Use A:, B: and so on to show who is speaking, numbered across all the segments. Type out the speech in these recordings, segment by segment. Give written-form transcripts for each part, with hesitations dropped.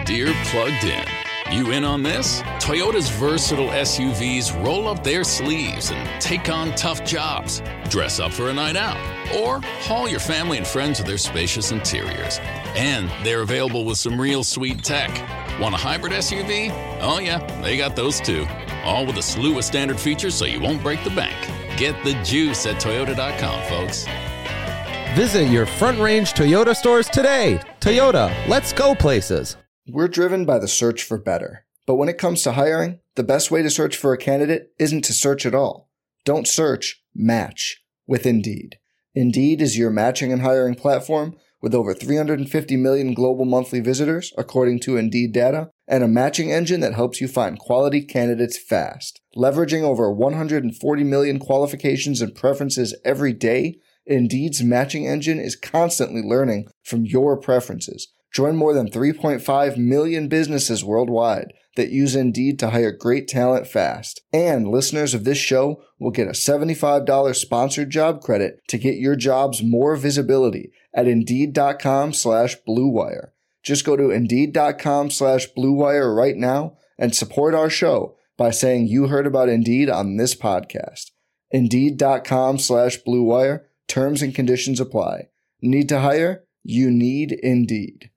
A: Deere plugged in. You in on this? Toyota's versatile SUVs roll up their sleeves and take on tough jobs. Dress up for a night out, or haul your family and friends with their spacious interiors. And they're available with some real sweet tech. Want a hybrid SUV? Oh yeah, they got those too. All with a slew of standard features so you won't break the bank. Get the juice at Toyota.com, folks.
B: Visit your Front Range Toyota stores today. Toyota, let's go places.
C: We're driven by the search for better. But when it comes to hiring, the best way to search for a candidate isn't to search at all. Don't search, match with Indeed. Indeed is your matching and hiring platform with over 350 million global monthly visitors, according to Indeed data, and a matching engine that helps you find quality candidates fast. Leveraging over 140 million qualifications and preferences every day, Indeed's matching engine is constantly learning from your preferences. Join more than 3.5 million businesses worldwide that use Indeed to hire great talent fast. And listeners of this show will get a $75 sponsored job credit to get your jobs more visibility at Indeed.com/Blue Wire. Just go to Indeed.com/Blue Wire right now and support our show by saying you heard about Indeed on this podcast. Indeed.com/Blue Wire. Terms and conditions apply. Need to hire? You need Indeed.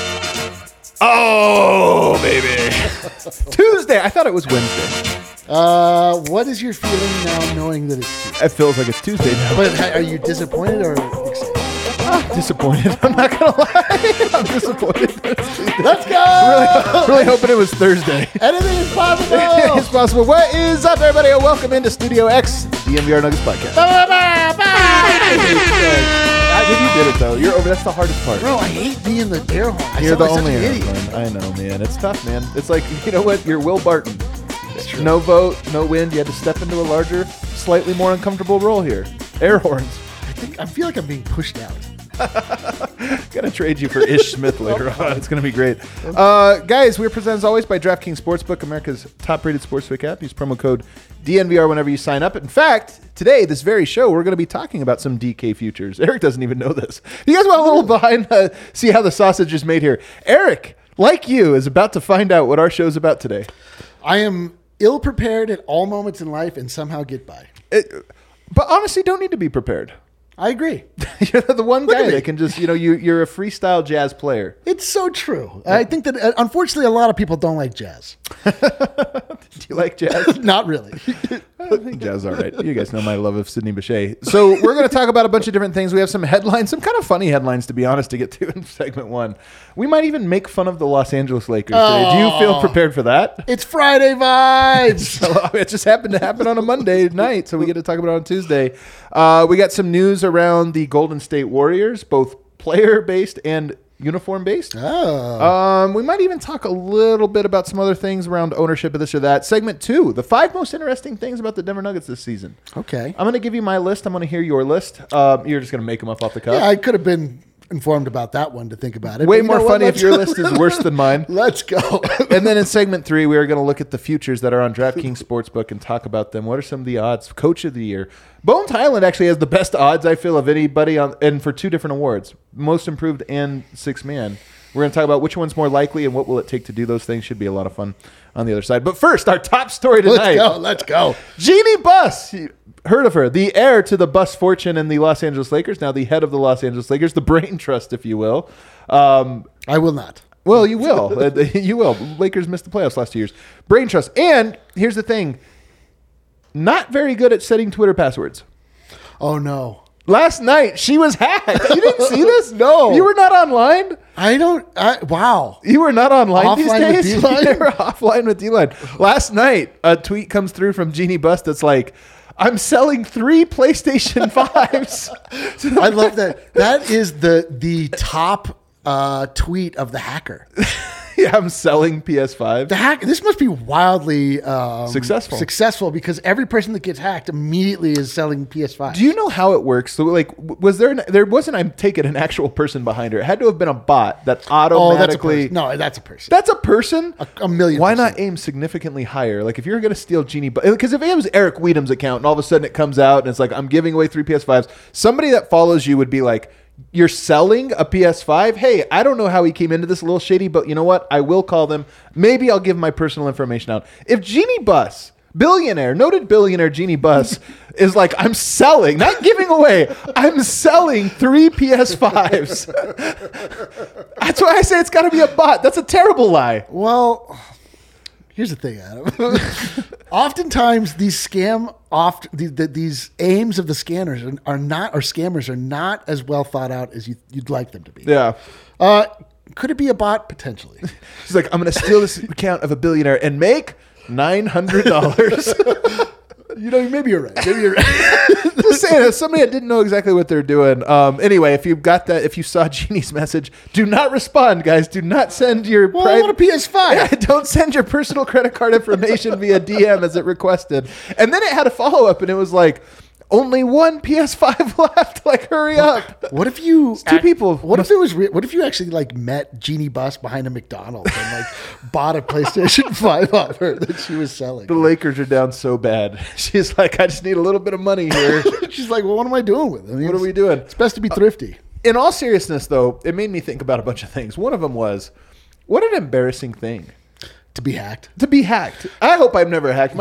D: Oh, baby. Tuesday. I thought it was Wednesday.
E: What is your feeling now knowing that it's Tuesday?
D: It feels like it's Tuesday now.
E: But are you disappointed or excited?
D: Disappointed. I'm not going to lie. I'm disappointed.
E: Let's go!
D: Really hoping it was Thursday.
E: Anything is possible!
D: It's possible. What is up, everybody? And welcome into Studio X, the DNVR Nuggets podcast. You did it, though. You're over. That's the hardest part.
E: Bro, I hate being the air horn.
D: You're the only air horn. I know, man. It's tough, man. It's like, you know what? You're Will Barton.
E: That's true.
D: No vote, no wind. You had to step into a larger, slightly more uncomfortable role here. Air horns.
E: I feel like I'm being pushed out.
D: Gonna trade you for Ish Smith later on. It's gonna be great. Guys, we're presented as always by DraftKings Sportsbook, America's top-rated sportsbook app. Use promo code DNVR whenever you sign up. In fact, today, this very show, we're going to be talking about some DK futures. Eric doesn't even know this. You guys want a little behind, see how the sausage is made here. Eric, like you, is about to find out what our show's about today.
E: I am ill-prepared at all moments in life and somehow get by.
D: But honestly, don't need to be prepared.
E: I agree.
D: You're the one guy that can just, you're a freestyle jazz player.
E: It's so true. I think that, unfortunately, a lot of people don't like jazz.
D: Do you like jazz?
E: Not really.
D: I think jazz is all right. You guys know my love of Sidney Bechet. So we're going to talk about a bunch of different things. We have some headlines, some kind of funny headlines, to be honest, to get to in segment one. We might even make fun of the Los Angeles Lakers today. Do you feel prepared for that?
E: It's Friday vibes.
D: So, it just happened to happen on a Monday night, so we get to talk about it on Tuesday. We got some news around the Golden State Warriors, both player-based and uniform-based. We might even talk a little bit about some other things around ownership of this or that. Segment 2, the 5 most interesting things about the Denver Nuggets this season.
E: Okay.
D: I'm going to give you my list. I'm going to hear your list. You're just going to make them up off the cuff.
E: Yeah, I could have been informed about that one to think about it.
D: Way more funny if your list is worse than mine.
E: Let's go.
D: And then in segment 3, we are going to look at the futures that are on DraftKings Sportsbook and talk about them. What are some of the odds? Coach of the Year. Bones Highland actually has the best odds, I feel, of anybody and for 2 different awards, Most Improved and Sixth Man. We're going to talk about which one's more likely and what will it take to do those things. Should be a lot of fun on the other side. But first, our top story tonight.
E: Let's go.
D: Jeannie Buss. Heard of her. The heir to the Buss fortune in the Los Angeles Lakers. Now the head of the Los Angeles Lakers. The brain trust, if you will.
E: I will not.
D: Well, you will. You will. Lakers missed the playoffs last 2 years. Brain trust. And here's the thing. Not very good at setting Twitter passwords.
E: Oh, no.
D: Last night, she was hacked. You didn't see this?
E: No.
D: You were not online?
E: Wow.
D: You were not online these
E: Offline
D: days?
E: with D-Line?
D: You were offline with D-Line. Last night, a tweet comes through from Jeannie Buss that's like, I'm selling 3 PlayStation 5s.
E: I love that. That is the top tweet of the hacker.
D: Yeah, I'm selling PS5.
E: This must be wildly
D: successful
E: because every person that gets hacked immediately is selling PS5.
D: Do you know how it works? So, like, was there wasn't, I take it, an actual person behind her. It had to have been a bot that automatically.
E: No, that's a person.
D: That's a person?
E: A million.
D: Why not aim significantly higher? Like, if you're going to steal Jeannie, because if it was Eric Weedham's account and all of a sudden it comes out and it's like, I'm giving away 3 PS5s, somebody that follows you would be like, you're selling a PS5. Hey, I don't know how he came into this, a little shady, but you know what? I will call them. Maybe I'll give my personal information out. If Jeannie Buss, noted billionaire Jeannie Buss, is like, I'm selling, not giving away, I'm selling 3 PS5s. That's why I say it's got to be a bot. That's a terrible lie.
E: Well, here's the thing, Adam. Oftentimes, these these aims of the scanners are not, or scammers are not as well thought out as you'd like them to be.
D: Yeah.
E: Could it be a bot? Potentially.
D: She's like, I'm going to steal this account of a billionaire and make $900.
E: Maybe you're right.
D: Just saying, as somebody that didn't know exactly what they're doing. Anyway, if you got that, if you saw Jeannie's message, do not respond, guys. Do not send your
E: I want a PS5.
D: Yeah, don't send your personal credit card information via DM as it requested. And then it had a follow up, and it was like, only 1 PS5 left. Like, hurry up.
E: What if you
D: two people?
E: What if you actually like met Jeannie Buss behind a McDonald's and like bought a PlayStation 5 off her that she was selling?
D: The Lakers are down so bad. She's like, I just need a little bit of money here.
E: She's like, well, what am I doing with it? I mean,
D: what are we doing?
E: It's best to be thrifty.
D: In all seriousness, though, it made me think about a bunch of things. One of them was, what an embarrassing thing
E: To be hacked.
D: I hope I've never hacked.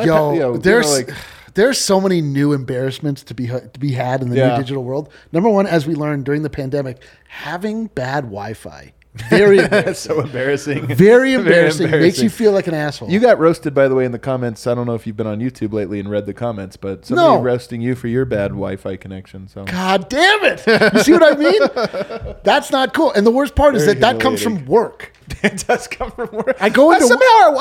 E: There's so many new embarrassments to be had in the new digital world. Number one, as we learned during the pandemic, having bad Wi-Fi. Very embarrassing.
D: So embarrassing.
E: Very embarrassing. Makes you feel like an asshole.
D: You got roasted, by the way, in the comments. I don't know if you've been on YouTube lately and read the comments, but somebody roasting you for your bad Wi-Fi connection. So
E: God damn it. You see what I mean? That's not cool. And the worst part is that comes from work.
D: It does come from work.
E: I go into
D: somehow our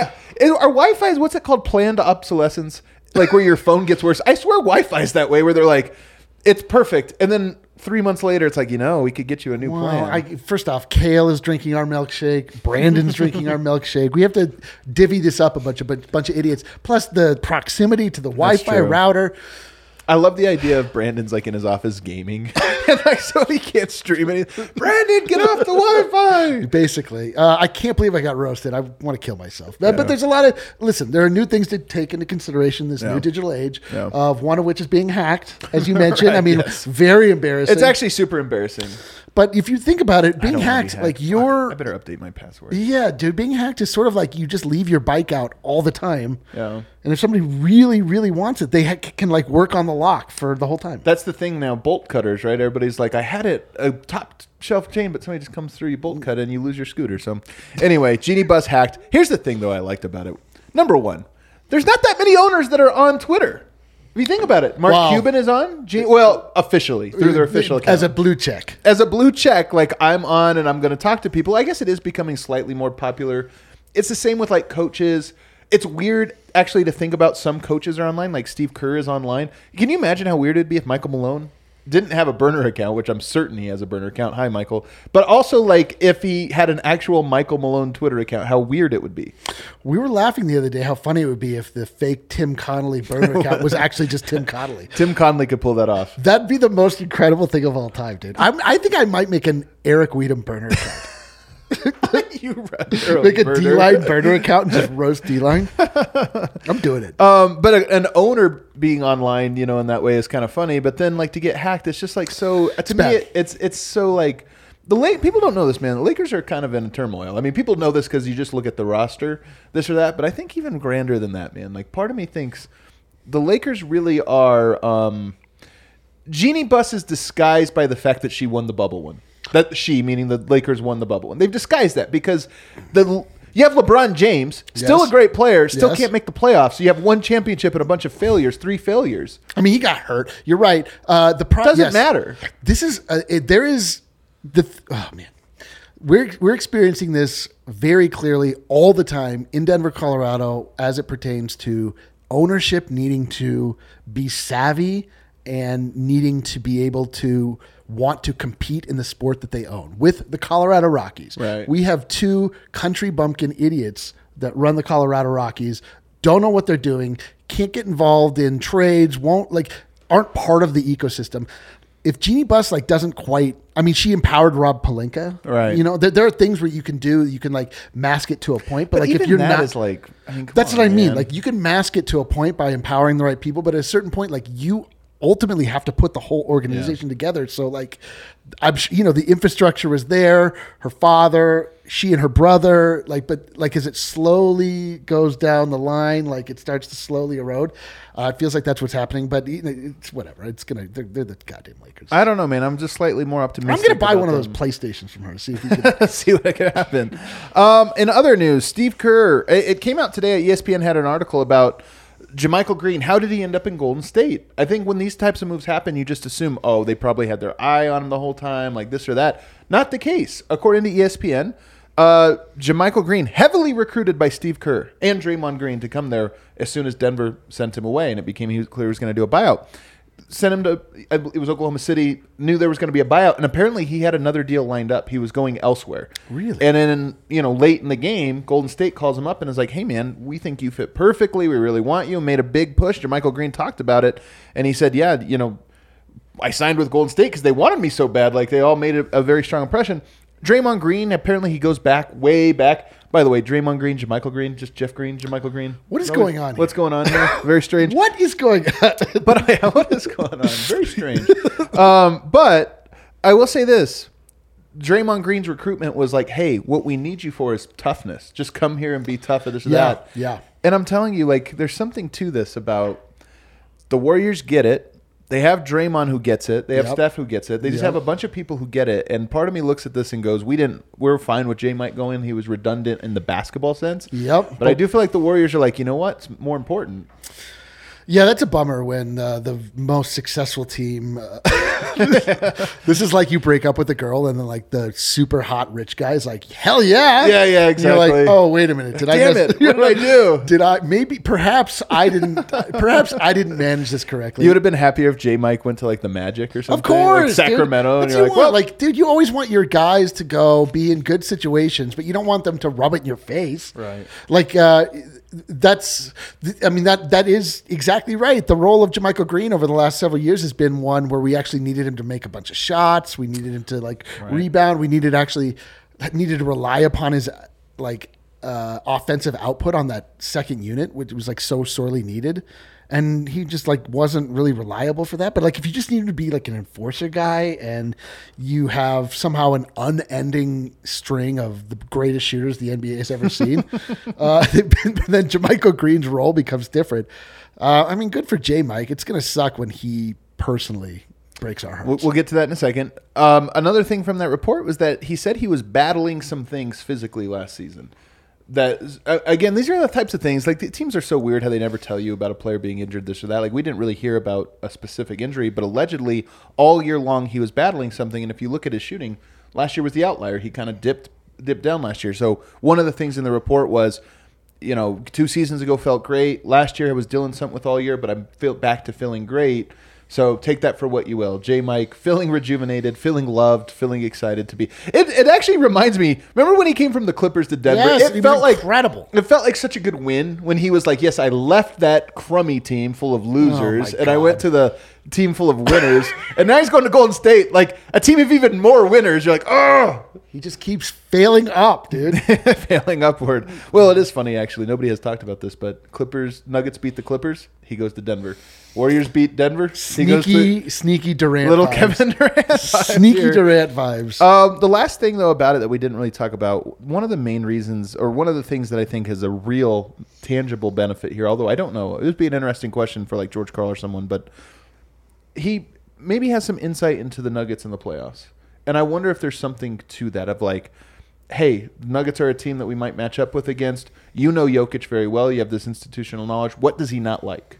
D: Wi-Fi is what's it called? Planned obsolescence? Like where your phone gets worse. I swear Wi-Fi is that way where they're like, it's perfect. And then 3 months later, it's like, we could get you a new plan.
E: First off, Kale is drinking our milkshake. Brandon's drinking our milkshake. We have to divvy this up a bunch of idiots. Plus the proximity to the Wi-Fi router.
D: I love the idea of Brandon's like in his office gaming, and like so he can't stream anything. Brandon, get off the Wi-Fi.
E: Basically, I can't believe I got roasted. I want to kill myself. But there's a lot of there are new things to take into consideration this new digital age. Of one of which is being hacked, as you mentioned.
D: Right,
E: I mean, very embarrassing.
D: It's actually super embarrassing.
E: But if you think about it, being hacked, like
D: I better update my password.
E: Yeah, dude, being hacked is sort of like you just leave your bike out all the time.
D: Yeah.
E: And if somebody really, really wants it, they can like work on the lock for the whole time.
D: That's the thing now, bolt cutters, right? Everybody's like, I had a top shelf chain, but somebody just comes through, you bolt cut it, and you lose your scooter. So anyway, Jeannie Buss hacked. Here's the thing, though, I liked about it. Number one, there's not that many owners that are on Twitter. If you think about it, Mark Cuban is on. Officially through their official account
E: as a blue check.
D: Like I'm on and I'm going to talk to people. I guess it is becoming slightly more popular. It's the same with like coaches. It's weird actually to think about some coaches are online. Like Steve Kerr is online. Can you imagine how weird it'd be if Michael Malone didn't have a burner account, which I'm certain he has a burner account. Hi, Michael. But also, like, if he had an actual Michael Malone Twitter account, how weird it would be.
E: We were laughing the other day how funny it would be if the fake Tim Connolly burner account was actually just Tim Connolly.
D: Tim Connolly could pull that off.
E: That'd be the most incredible thing of all time, dude. I think I might make an Eric Weedham burner account. Make a D-Line burner account and just roast D-Line. I'm doing it.
D: But an owner being online, in that way is kind of funny. But then, like, to get hacked, it's just like so. To me, it's so like people don't know this, man. The Lakers are kind of in turmoil. I mean, people know this because you just look at the roster, this or that. But I think even grander than that, man. Like, part of me thinks the Lakers really are. Jeannie Buss is disguised by the fact that she won the bubble one. That she, meaning the Lakers, won the bubble. And they've disguised that because you have LeBron James, still a great player, still can't make the playoffs. So you have one championship and a bunch of failures, 3 failures.
E: I mean, he got hurt. You're right.
D: Doesn't matter.
E: This is oh man, we're experiencing this very clearly all the time in Denver, Colorado, as it pertains to ownership needing to be savvy and needing to be able to want to compete in the sport that they own. With the Colorado Rockies,
D: right.
E: We have 2 country bumpkin idiots that run the Colorado Rockies, don't know what they're doing, can't get involved in trades, aren't part of the ecosystem. If Jeannie Buss doesn't quite, I mean, she empowered Rob Pelinka,
D: right?
E: There are things where you can mask it to a point, but
D: even
E: if you're
D: that
E: not,
D: is
E: that's what I mean. Like, you can mask it to a point by empowering the right people, but at a certain point, you ultimately have to put the whole organization together. So like, the infrastructure was there, her father, she and her brother, but as it slowly goes down the line, like it starts to slowly erode. It feels like that's what's happening, but it's whatever. They're the goddamn Lakers.
D: I don't know, man. I'm just slightly more optimistic.
E: I'm going to buy one of those PlayStations from her. See if you can
D: see what can happen. In other news, Steve Kerr, it came out today. ESPN had an article about JaMychal Green. How did he end up in Golden State? I think when these types of moves happen, you just assume, they probably had their eye on him the whole time, like this or that. Not the case. According to ESPN, JaMychal Green, heavily recruited by Steve Kerr and Draymond Green to come there as soon as Denver sent him away, and it became clear he was going to do a buyout. Sent him to, it was Oklahoma City, knew there was going to be a buyout, and apparently he had another deal lined up. He was going elsewhere.
E: Really?
D: And then, late in the game, Golden State calls him up and is like, hey, man, we think you fit perfectly. We really want you. Made a big push. JaMychal Green talked about it, and he said, yeah, I signed with Golden State because they wanted me so bad. Like, they all made a very strong impression. Draymond Green, apparently he goes way back. By the way, Draymond Green, JaMychal Green, just Jeff Green, JaMychal Green.
E: What is going on here?
D: What's going on here? Very strange.
E: What is going on?
D: What is going on? Very strange. But I will say this. Draymond Green's recruitment was like, hey, what we need you for is toughness. Just come here and be tough at this or that.
E: Yeah.
D: And I'm telling you, there's something to this about the Warriors get it. They have Draymond who gets it. They have Steph who gets it. They just have a bunch of people who get it. And part of me looks at this and goes, we're fine with J-Mike going. He was redundant in the basketball sense.
E: Yep.
D: But I do feel like the Warriors are like, you know what? It's more important.
E: Yeah, that's a bummer when the most successful team. This is like you break up with a girl and then the super hot rich guy is like, hell yeah.
D: Yeah, exactly.
E: You're like, oh, wait a minute.
D: Damn it. What did I do?
E: Perhaps I didn't manage this correctly.
D: You would have been happier if J-Mike went to the Magic or something.
E: Of course.
D: Sacramento.
E: Dude.
D: And you're like, well,
E: dude, you always want your guys to go be in good situations, but you don't want them to rub it in your face.
D: Right.
E: That is exactly right. The role of JaMychal Green over the last several years has been one where we actually needed him to make a bunch of shots. We needed him to rebound. We needed to rely upon his offensive output on that second unit, which was so sorely needed. And he just wasn't really reliable for that. But if you just needed to be an enforcer guy and you have somehow an unending string of the greatest shooters the NBA has ever seen, then JaMychal Green's role becomes different. Good for J-Mike. It's going to suck when he personally breaks our hearts.
D: We'll get to that in a second. Another thing from that report was that he said he was battling some things physically last season. That again, these are the types of things. The teams are so weird how they never tell you about a player being injured, this or that. We didn't really hear about a specific injury, but allegedly all year long he was battling something. And if you look at his shooting, last year was the outlier. He kind of dipped down last year. So one of the things in the report was, 2 seasons ago felt great. Last year I was dealing something with all year, but I'm back to feeling great. So take that for what you will. J-Mike feeling rejuvenated, feeling loved, feeling excited to be. It actually reminds me, remember when he came from the Clippers to Denver?
E: Yes,
D: it felt
E: incredible.
D: It felt like such a good win when he was like, yes, I left that crummy team full of losers and I went to the team full of winners. And now he's going to Golden State, a team of even more winners. You're like, oh.
E: He just keeps failing up, dude.
D: Failing upward. Well, it is funny, actually. Nobody has talked about this, but Nuggets beat the Clippers. He goes to Denver. Warriors beat Denver.
E: Sneaky Durant
D: little
E: vibes.
D: Kevin Durant
E: Sneaky Durant vibes.
D: The last thing, though, about it that we didn't really talk about, one of the main reasons, or one of the things that I think has a real tangible benefit here, although I don't know, it would be an interesting question for George Karl or someone, but he maybe has some insight into the Nuggets in the playoffs. And I wonder if there's something to that of hey, Nuggets are a team that we might match up with against. You know Jokic very well. You have this institutional knowledge. What does he not like?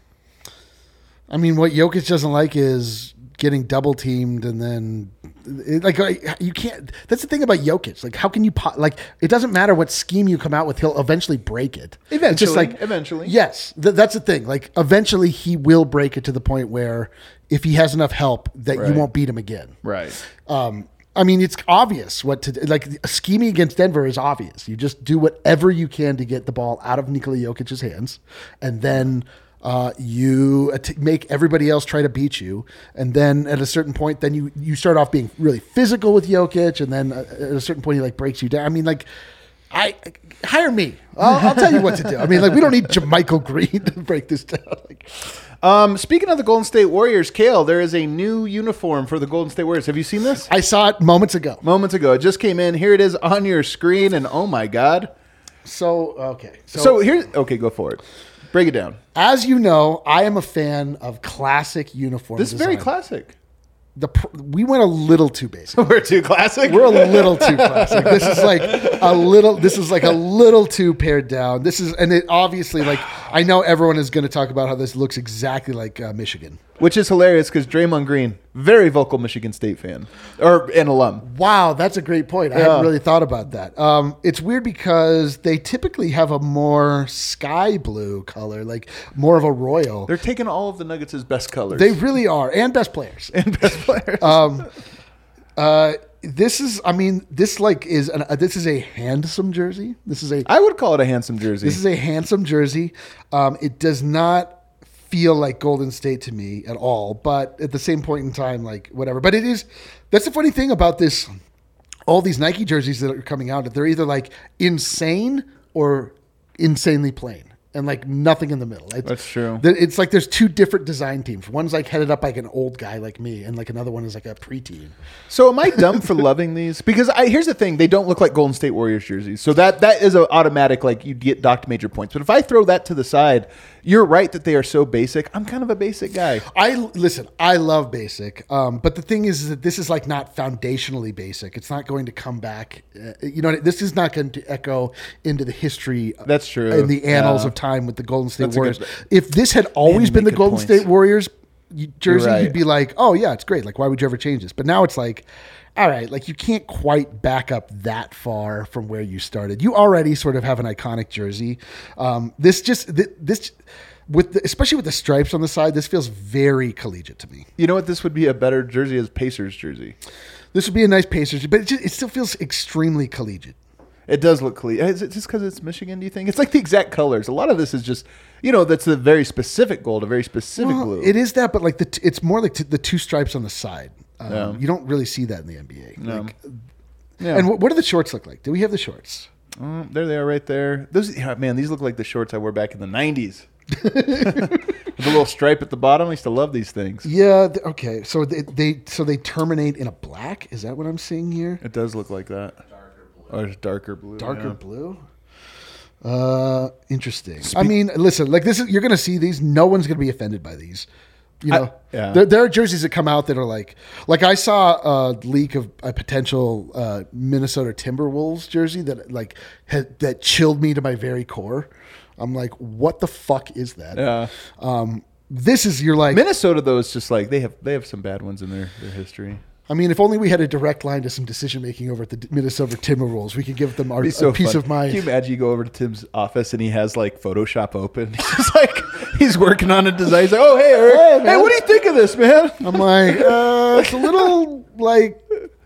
E: What Jokic doesn't like is getting double teamed and then you can't. That's the thing about Jokic. How can you it doesn't matter what scheme you come out with, he'll eventually break it.
D: Eventually, eventually.
E: Yes, that's the thing. Eventually he will break it to the point where if he has enough help that you won't beat him again.
D: Right.
E: It's obvious what to do. Scheming against Denver is obvious. You just do whatever you can to get the ball out of Nikola Jokic's hands, and then you make everybody else try to beat you. And then at a certain point, then you start off being really physical with Jokic, and then at a certain point he breaks you down. Hire me. I'll tell you what to do. I mean, like, we don't need Jermichael Green to break this down. Like,
D: Speaking of the Golden State Warriors, Kale, there is a new uniform for the Golden State Warriors. Have you seen this?
E: I saw it moments ago.
D: It just came in. Here it is on your screen, and oh my God.
E: Okay,
D: Go for it. Break it down.
E: as you know, I am a fan of classic uniform
D: This is very
E: design.
D: classic.
E: We went a little too basic.
D: We're too classic.
E: We're a little too classic. This is like a little too pared down. And it obviously, like, I know everyone is going to talk about how this looks exactly like Michigan.
D: Which is hilarious because Draymond Green, very vocal Michigan State fan or an alum.
E: Wow, that's a great point. I hadn't really thought about that. It's weird because they typically have a more sky blue color, like more of a royal.
D: They're taking all of the Nuggets' best colors.
E: They really are, and best players. This is a handsome jersey.
D: I would call it a handsome jersey.
E: This is a handsome jersey. It does not feel like Golden State to me at all, but at the same point in time, like, whatever. But it is. That's the funny thing about this. All these Nike jerseys that are coming out, they're either like insane or insanely plain. And like nothing in the middle.
D: That's true.
E: It's like there's two different design teams. One's like headed up like an old guy like me, and like another one is like a preteen.
D: So am I dumb for loving these? Because here's the thing: they don't look like Golden State Warriors jerseys. So that is an automatic, like, you get docked major points. But if I throw that to the side, you're right that they are so basic. I'm kind of a basic guy.
E: I love basic, but the thing is that this is like not foundationally basic. It's not going to come back. This is not going to echo into the history.
D: That's true.
E: In the annals of time with the Golden State
D: That's
E: Warriors. If this had always been the Golden
D: points.
E: State Warriors jersey,
D: Right.
E: you'd be like, oh yeah, it's great. Like, why would you ever change this? But now it's like, all right, like, you can't quite back up that far from where you started. You already sort of have an iconic jersey. Especially with the stripes on the side, this feels very collegiate to me.
D: You know what? This would be a better jersey as Pacers jersey.
E: This would be a nice Pacers, but it still feels extremely collegiate.
D: It does look collegiate. Is it just because it's Michigan, do you think? It's like the exact colors. A lot of this is just, that's a very specific gold, a very specific blue.
E: It is that, but like it's more like the two stripes on the side. You don't really see that in the NBA.
D: No.
E: And what do the shorts look like? Do we have the shorts?
D: There they are right there. These look like the shorts I wore back in the 90s. With a little stripe at the bottom. I used to love these things.
E: Yeah. Okay. So they terminate in a black. Is that what I'm seeing here?
D: It does look like that. Darker blue.
E: Darker blue. Interesting. I mean, listen, like, this is, you're going to see these. No one's going to be offended by these. There are jerseys that come out that are like I saw a leak of a potential Minnesota Timberwolves jersey that chilled me to my very core. I'm like, what the fuck is that?
D: Yeah.
E: This is
D: Minnesota, though, is just like they have some bad ones in their history.
E: I mean, if only we had a direct line to some decision making over at the Minnesota Timberwolves, we could give them a piece of mind.
D: Can you imagine you go over to Tim's office and he has like Photoshop open? He's just like, he's working on a design. He's like, oh, hey, Eric. Hey, what do you think of this, man?
E: I'm like, it's a little like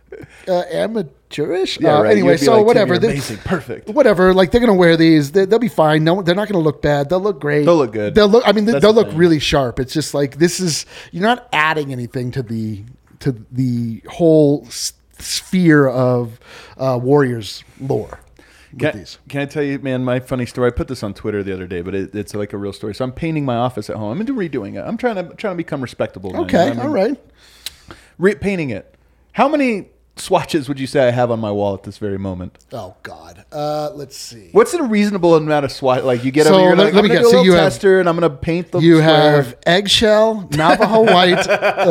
E: amateurish.
D: Yeah, right.
E: Anyway, so
D: like,
E: whatever.
D: Amazing, perfect.
E: Whatever. Like, they're gonna wear these. They'll be fine. No, they're not gonna look bad. They'll look great.
D: They'll look good.
E: They'll look
D: thing.
E: really sharp. It's just like, you're not adding anything to the whole sphere of Warriors lore.
D: Can I tell you, man, my funny story? I put this on Twitter the other day, but it's like a real story. So I'm painting my office at home. I'm redoing it. I'm trying to become respectable.
E: Okay, all right.
D: Painting it. How many swatches would you say I have on my wall at this very moment?
E: Oh God. Let's see.
D: What's a reasonable amount of swatch? Like, you get
E: So
D: over, you're like,
E: let me
D: I'm gonna
E: guess.
D: do a
E: So you
D: little
E: have-
D: tester, and I'm gonna paint the.
E: You
D: square.
E: have eggshell, Navajo white,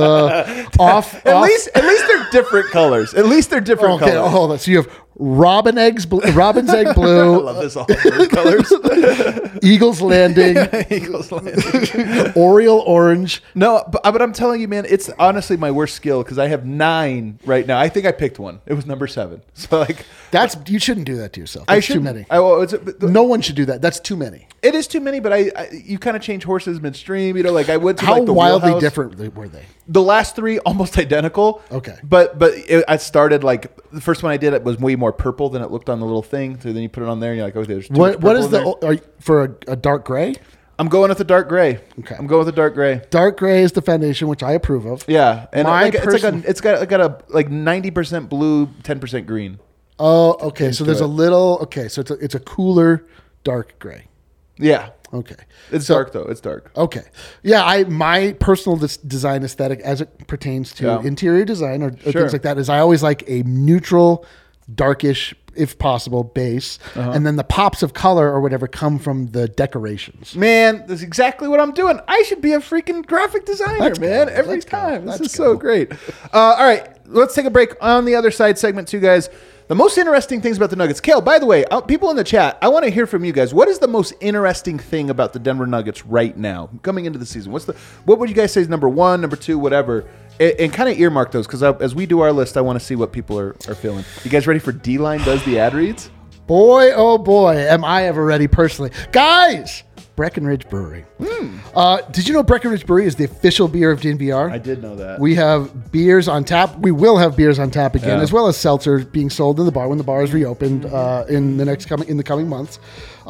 E: off.
D: At least they're different colors. At least they're different
E: Okay,
D: colors.
E: hold on. So you have robin's egg
D: I
E: blue,
D: love this all blue colors.
E: Eagle's Landing,
D: Eagles Landing.
E: Oriole orange.
D: No, but I'm telling you, man, it's honestly my worst skill because I have 9 right now. I think I picked one. It was number 7. So like,
E: You shouldn't do that to yourself. That's too many.
D: No,
E: No one should do that. That's too many.
D: it is too many. But you kind of change horses midstream. Like, I went to
E: How
D: like the
E: wildly
D: wheelhouse.
E: different were they?
D: The last 3 almost identical.
E: Okay.
D: But I started like the first one I did, it was way more purple than it looked on the little thing. So then you put it on there and you're like, okay, there's too much
E: What is
D: purple in there.
E: for a dark gray?
D: I'm going with the dark gray.
E: Okay.
D: I'm going with the dark gray.
E: Dark gray is the foundation, which I approve of.
D: Yeah, and
E: My
D: like,
E: person-
D: it's got a like 90% blue, 10% green.
E: Oh, okay. So there's a little. Okay, so it's a cooler dark gray.
D: Yeah.
E: Okay.
D: It's dark though. It's dark.
E: Okay. Yeah, my personal design aesthetic as it pertains to interior design or things like that is I always like a neutral, darkish, if possible, base. And then the pops of color or whatever come from the decorations.
D: Man, that's exactly what I'm doing. I should be a freaking graphic designer, man. Every time. This is so great. All right. Let's take a break. On the other side, segment 2, guys. The most interesting things about the Nuggets. Kale, by the way, people in the chat, I want to hear from you guys. What is the most interesting thing about the Denver Nuggets right now, coming into the season? What would you guys say is number 1, number 2, whatever? And kind of earmark those, because as we do our list, I want to see what people are feeling. You guys ready for D-Line Does the Ad Reads?
E: Boy, oh boy, am I ever ready personally. Guys! Breckenridge Brewery. Did you know Breckenridge Brewery is the official beer of DNVR?
D: I did know that.
E: We have beers on tap. We will have beers on tap again, as well as seltzers being sold in the bar when the bar is reopened in the coming months.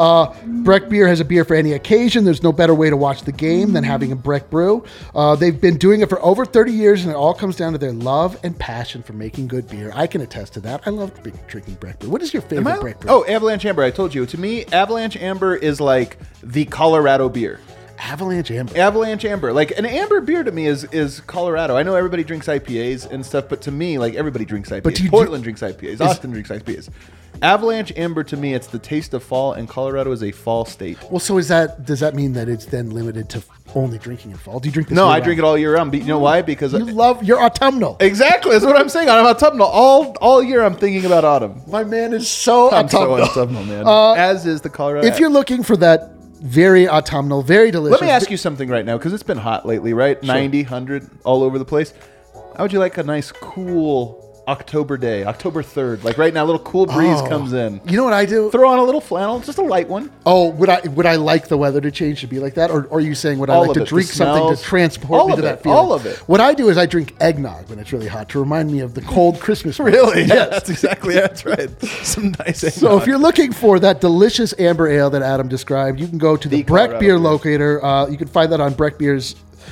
E: Breck Beer has a beer for any occasion. There's no better way to watch the game than having a Breck brew. They've been doing it for over 30 years, and it all comes down to their love and passion for making good beer. I can attest to that. I love drinking Breck Brew. What is your favorite Breck Brew?
D: Oh, Avalanche Amber. I told you. To me, Avalanche Amber is like the Colorado beer.
E: Avalanche Amber.
D: Avalanche Amber. Like, an amber beer to me is Colorado. I know everybody drinks IPAs and stuff, but to me, like, everybody drinks IPAs. But Portland drinks IPAs. Austin drinks IPAs. Avalanche Amber, to me, it's the taste of fall, and Colorado is a fall state.
E: Well, so does that mean that it's then limited to only drinking in fall? Do you drink this
D: No, I drink it all year round. But you know why? Because
E: you're autumnal.
D: Exactly. That's what I'm saying. I'm autumnal. All year I'm thinking about autumn.
E: My man is so autumnal.
D: So autumnal, man. As is the Colorado.
E: If you're looking for that very autumnal, very delicious.
D: Let me ask you something right now, because it's been hot lately, right? Sure. 90, 100, all over the place. How would you like a nice, cool October day, October 3rd? Like right now, a little cool breeze comes in.
E: You know what I do?
D: Throw on a little flannel, just a light one.
E: Oh, would I like the weather to change to be like that? Or are you saying would I like to drink something to transport me to that feeling?
D: All of it.
E: What I do is I drink eggnog when it's really hot to remind me of the cold Christmas.
D: Really? Yes. That's right. Some nice eggnog.
E: So if you're looking for that delicious amber ale that Adam described, you can go to the Breck Beer Locator. You can find that on Breck Beer's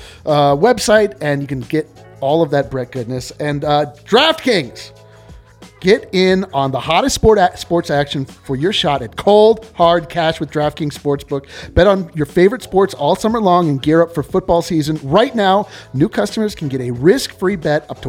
E: website, and you can get all of that Breck goodness. And DraftKings. Get in on the hottest sports action for your shot at cold, hard cash with DraftKings Sportsbook. Bet on your favorite sports all summer long and gear up for football season. Right now, new customers can get a risk-free bet up to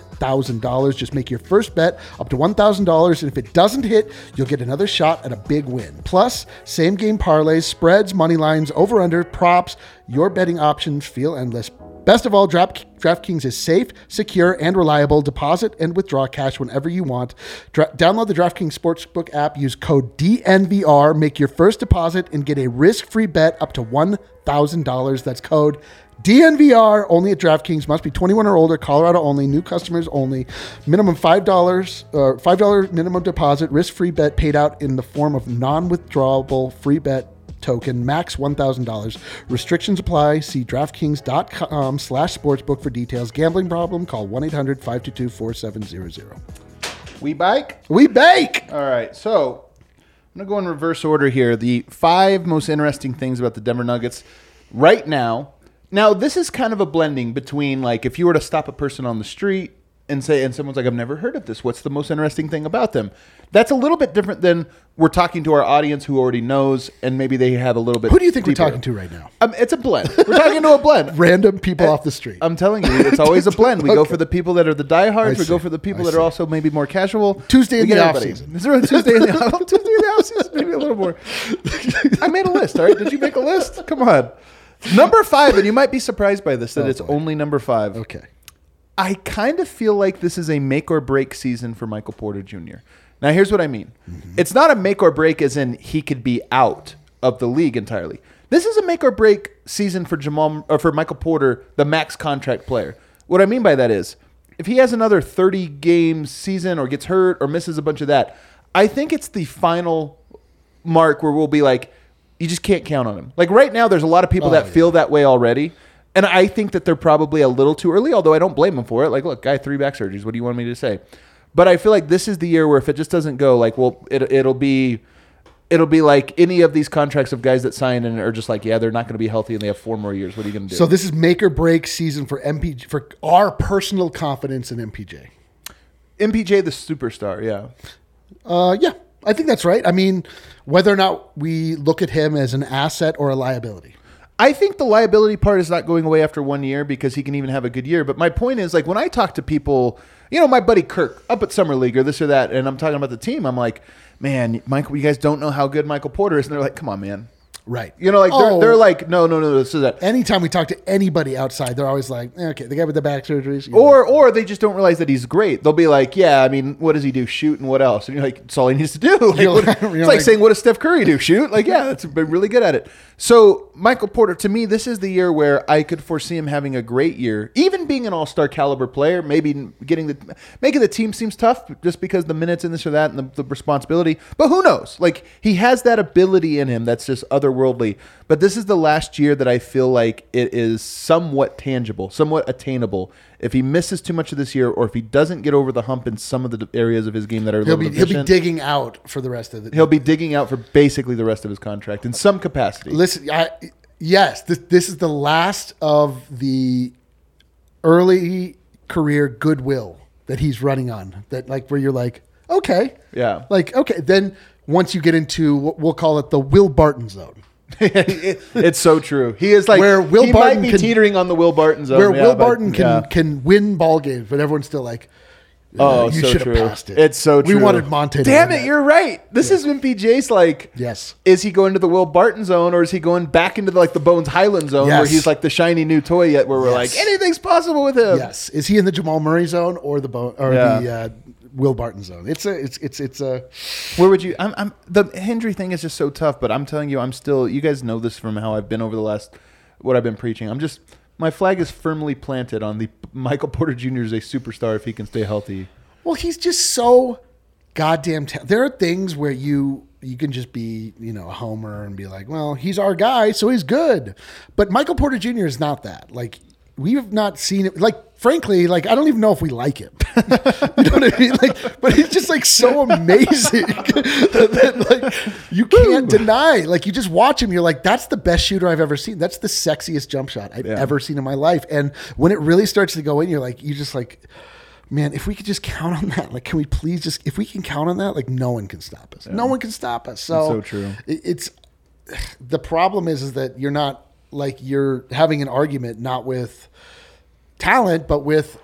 E: $1,000. Just make your first bet up to $1,000, and if it doesn't hit, you'll get another shot at a big win. Plus, same-game parlays, spreads, money lines, over-under, props. Your betting options feel endless. Best of all, DraftKings is safe, secure, and reliable. Deposit and withdraw cash whenever you want. Download the DraftKings Sportsbook app. Use code DNVR. Make your first deposit and get a risk-free bet up to $1,000. That's code DNVR. Only at DraftKings. Must be 21 or older. Colorado only. New customers only. Minimum $5 minimum deposit. Risk-free bet paid out in the form of non-withdrawable free bet token, max $1,000. Restrictions apply. See DraftKings.com/sportsbook for details. Gambling problem? Call 1-800-522-4700.
D: We bike?
E: We bake!
D: All right, so I'm going to go in reverse order here. The 5 most interesting things about the Denver Nuggets right now. Now, this is kind of a blending between, like, if you were to stop a person on the street and someone's like, I've never heard of this. What's the most interesting thing about them? That's a little bit different than we're talking to our audience who already knows, and maybe they have a little bit.
E: Who do you think
D: deeper.
E: We're talking to right now?
D: It's a blend. We're talking to a blend.
E: Random people off the street.
D: I'm telling you, it's always a blend. We go for the people that are the diehards. We go for the people that are also maybe more casual.
E: Tuesday in the offseason.
D: Is there a Tuesday in the offseason? Tuesday in the offseason, maybe a little more. I made a list, all right? Did you make a list? Come on. Number 5, and you might be surprised by this, that it's only number 5.
E: Okay.
D: I kind of feel like this is a make or break season for Michael Porter Jr. Now, here's what I mean. Mm-hmm. It's not a make or break as in he could be out of the league entirely. This is a make or break season for Michael Porter, the max contract player. What I mean by that is, if he has another 30-game season or gets hurt or misses a bunch of that, I think it's the final mark where we'll be like, you just can't count on him. Like right now, there's a lot of people that feel that way already. And I think that they're probably a little too early, although I don't blame them for it. Like, look, guy, 3 back surgeries. What do you want me to say? But I feel like this is the year where if it just doesn't go, like, well, it'll be like any of these contracts of guys that sign and are just like, yeah, they're not going to be healthy and they have 4 more years. What are you going to do?
E: So this is make or break season for MPJ, for our personal confidence in MPJ.
D: MPJ, the superstar, yeah.
E: Yeah, I think that's right. I mean, whether or not we look at him as an asset or a liability.
D: I think the liability part is not going away after 1 year because he can even have a good year. But my point is, like, when I talk to people, my buddy Kirk up at Summer League or this or that, and I'm talking about the team, I'm like, man, Michael, you guys don't know how good Michael Porter is. And they're like, come on, man.
E: Right.
D: They're like, no, this is that.
E: Anytime we talk to anybody outside, they're always like, okay, the guy with the back surgeries.
D: Or they just don't realize that he's great. They'll be like, yeah, I mean, what does he do? Shoot, and what else? And you're like, that's all he needs to do. It's like saying, what does Steph Curry do? Shoot? Like, yeah, that's been really good at it. So Michael Porter, to me, this is the year where I could foresee him having a great year, even being an all-star caliber player, maybe making the team seems tough just because the minutes and this or that and the responsibility. But who knows? Like, he has that ability in him that's just otherworldly. But this is the last year that I feel like it is somewhat tangible, somewhat attainable. If he misses too much of this year, or if he doesn't get over the hump in some of the areas of his game that are
E: he'll be digging out for the rest of
D: He'll be digging out for basically the rest of his contract in some capacity.
E: Listen, yes, this is the last of the early career goodwill that he's running on. That like where you're like, okay,
D: yeah,
E: like okay. Then once you get into what we'll call it the Will Barton zone.
D: It's so true. He is like
E: where Will
D: he
E: Barton
D: might be teetering on the Will Barton zone.
E: Where Will Barton can win ball games, but everyone's still like,
D: oh,
E: you
D: so
E: should
D: true.
E: have passed it.
D: It's so true.
E: We wanted Monte.
D: Damn it, you're right. This is when PJ's like,
E: yes.
D: Is he going to the Will Barton zone, or is he going back into the Bones Highland zone, where he's like the shiny new toy yet? Where we're like, anything's possible with him.
E: Yes. Is he in the Jamal Murray zone or the Will Barton zone? It's a.
D: Where would you? I'm the injury thing is just so tough, but I'm telling you, I'm still. You guys know this from how I've been over the last what I've been preaching. My flag is firmly planted on the Michael Porter Jr. is a superstar if he can stay healthy.
E: Well, he's just so goddamn. There are things where you can just be a homer and be like, well, he's our guy, so he's good. But Michael Porter Jr. is not that. Like. We have not seen it. Like, frankly, like I don't even know if we like him. You know what I mean? Like, but he's just like so amazing that like you can't deny. Like, you just watch him, you're like, that's the best shooter I've ever seen. That's the sexiest jump shot I've ever seen in my life. And when it really starts to go in, you're just like, man, if we could just count on that. Like, can we please just? If we can count on that, like, no one can stop us. Yeah. No one can stop us. So
D: true.
E: It's the problem is that you're not. Like you're having an argument not with talent, but with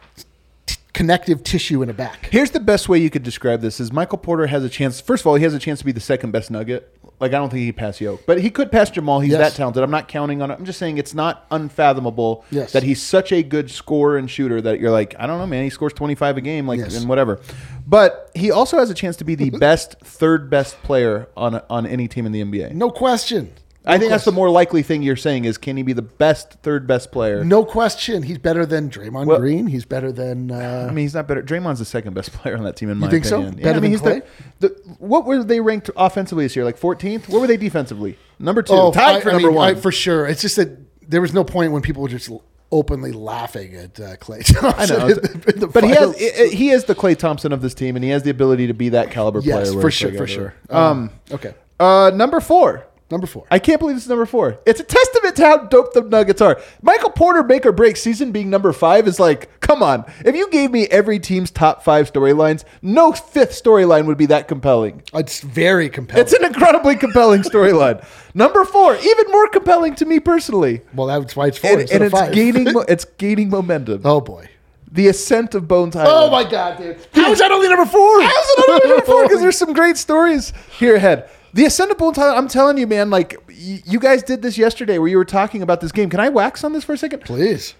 E: connective tissue in a back.
D: Here's the best way you could describe this: is Michael Porter has a chance. First of all, he has a chance to be the second best Nugget. Like I don't think he can pass Yoke, but he could pass Jamal. He's that talented. I'm not counting on it. I'm just saying it's not unfathomable that he's such a good scorer and shooter that you're like, I don't know, man. He scores 25 a game, and whatever. But he also has a chance to be the third best player on any team in the NBA.
E: No question.
D: I think that's the more likely thing you're saying is, can he be the third best player?
E: No question. He's better than Draymond Green. He's better than...
D: I mean, he's not better. Draymond's the second best player on that team in my opinion.
E: You think so? Better than Clay?
D: What were they ranked offensively this year? Like 14th? What were they defensively? Number 2. Tied for number 1.
E: For sure. It's just that there was no point when people were just openly laughing at Klay Thompson.
D: I know. But he is the Klay Thompson of this team, and he has the ability to be that caliber player.
E: Yes, for sure. Okay.
D: Number 4.
E: Number 4.
D: I can't believe this is number 4. It's a testament to how dope the Nuggets are. Michael Porter make or break season being number 5 is like, come on. If you gave me every team's top 5 storylines, no 5th storyline would be that compelling.
E: It's very compelling.
D: It's an incredibly compelling storyline. Number 4, even more compelling to me personally.
E: Well, that's why it's 4 instead of 5.
D: It's gaining momentum.
E: Oh, boy.
D: The Ascent of Bones Highland.
E: Oh, my God, dude. How is that only number 4?
D: How is it only number 4? Because there's some great stories here ahead. The Ascent of Bones Highland, I'm telling you, man, like, you guys did this yesterday where you were talking about this game. Can I wax on this for a second?
E: Please.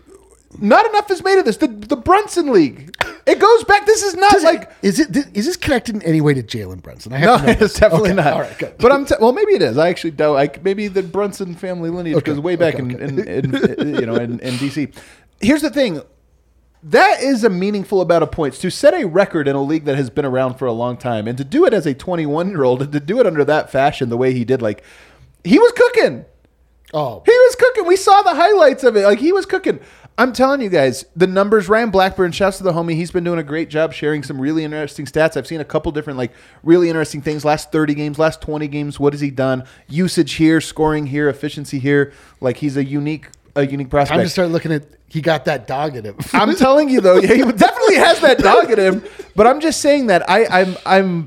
D: Not enough is made of this. The Brunson League. It goes back. This is not
E: Is this connected in any way to Jalen Brunson?
D: No, it's definitely not.
E: All right, good.
D: But well, maybe it is. I actually don't. Maybe the Brunson family lineage goes way back in DC. Here's the thing. That is a meaningful amount of points. To set a record in a league that has been around for a long time, and to do it as a 21-year-old, and to do it under that fashion, the way he did, like, he was cooking.
E: Oh.
D: He was cooking. We saw the highlights of it. Like, he was cooking. I'm telling you guys, the numbers, Ryan Blackburn, shouts to the homie. He's been doing a great job sharing some really interesting stats. I've seen a couple different, like, really interesting things. Last 30 games, last 20 games, what has he done? Usage here, scoring here, efficiency here. Like, he's a unique prospect.
E: I'm just starting looking at he got that dog in him.
D: I'm telling you though, he definitely has that dog in him. But I'm just saying that I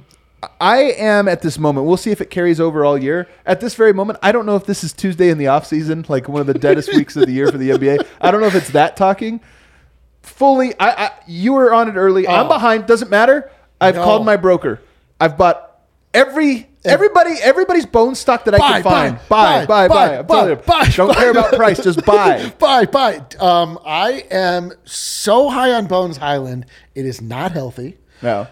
D: am at this moment. We'll see if it carries over all year. At this very moment, I don't know if this is Tuesday in the off season, like one of the deadest weeks of the year for the NBA. I don't know if it's that talking. Fully, you were on it early. I'm behind. Doesn't matter. I've called my broker. I've bought everybody's bone stock that I can find. Buy. I'm telling you, don't care about price. Just buy.
E: Buy. I am so high on Bones Highland. It is not healthy.
D: No.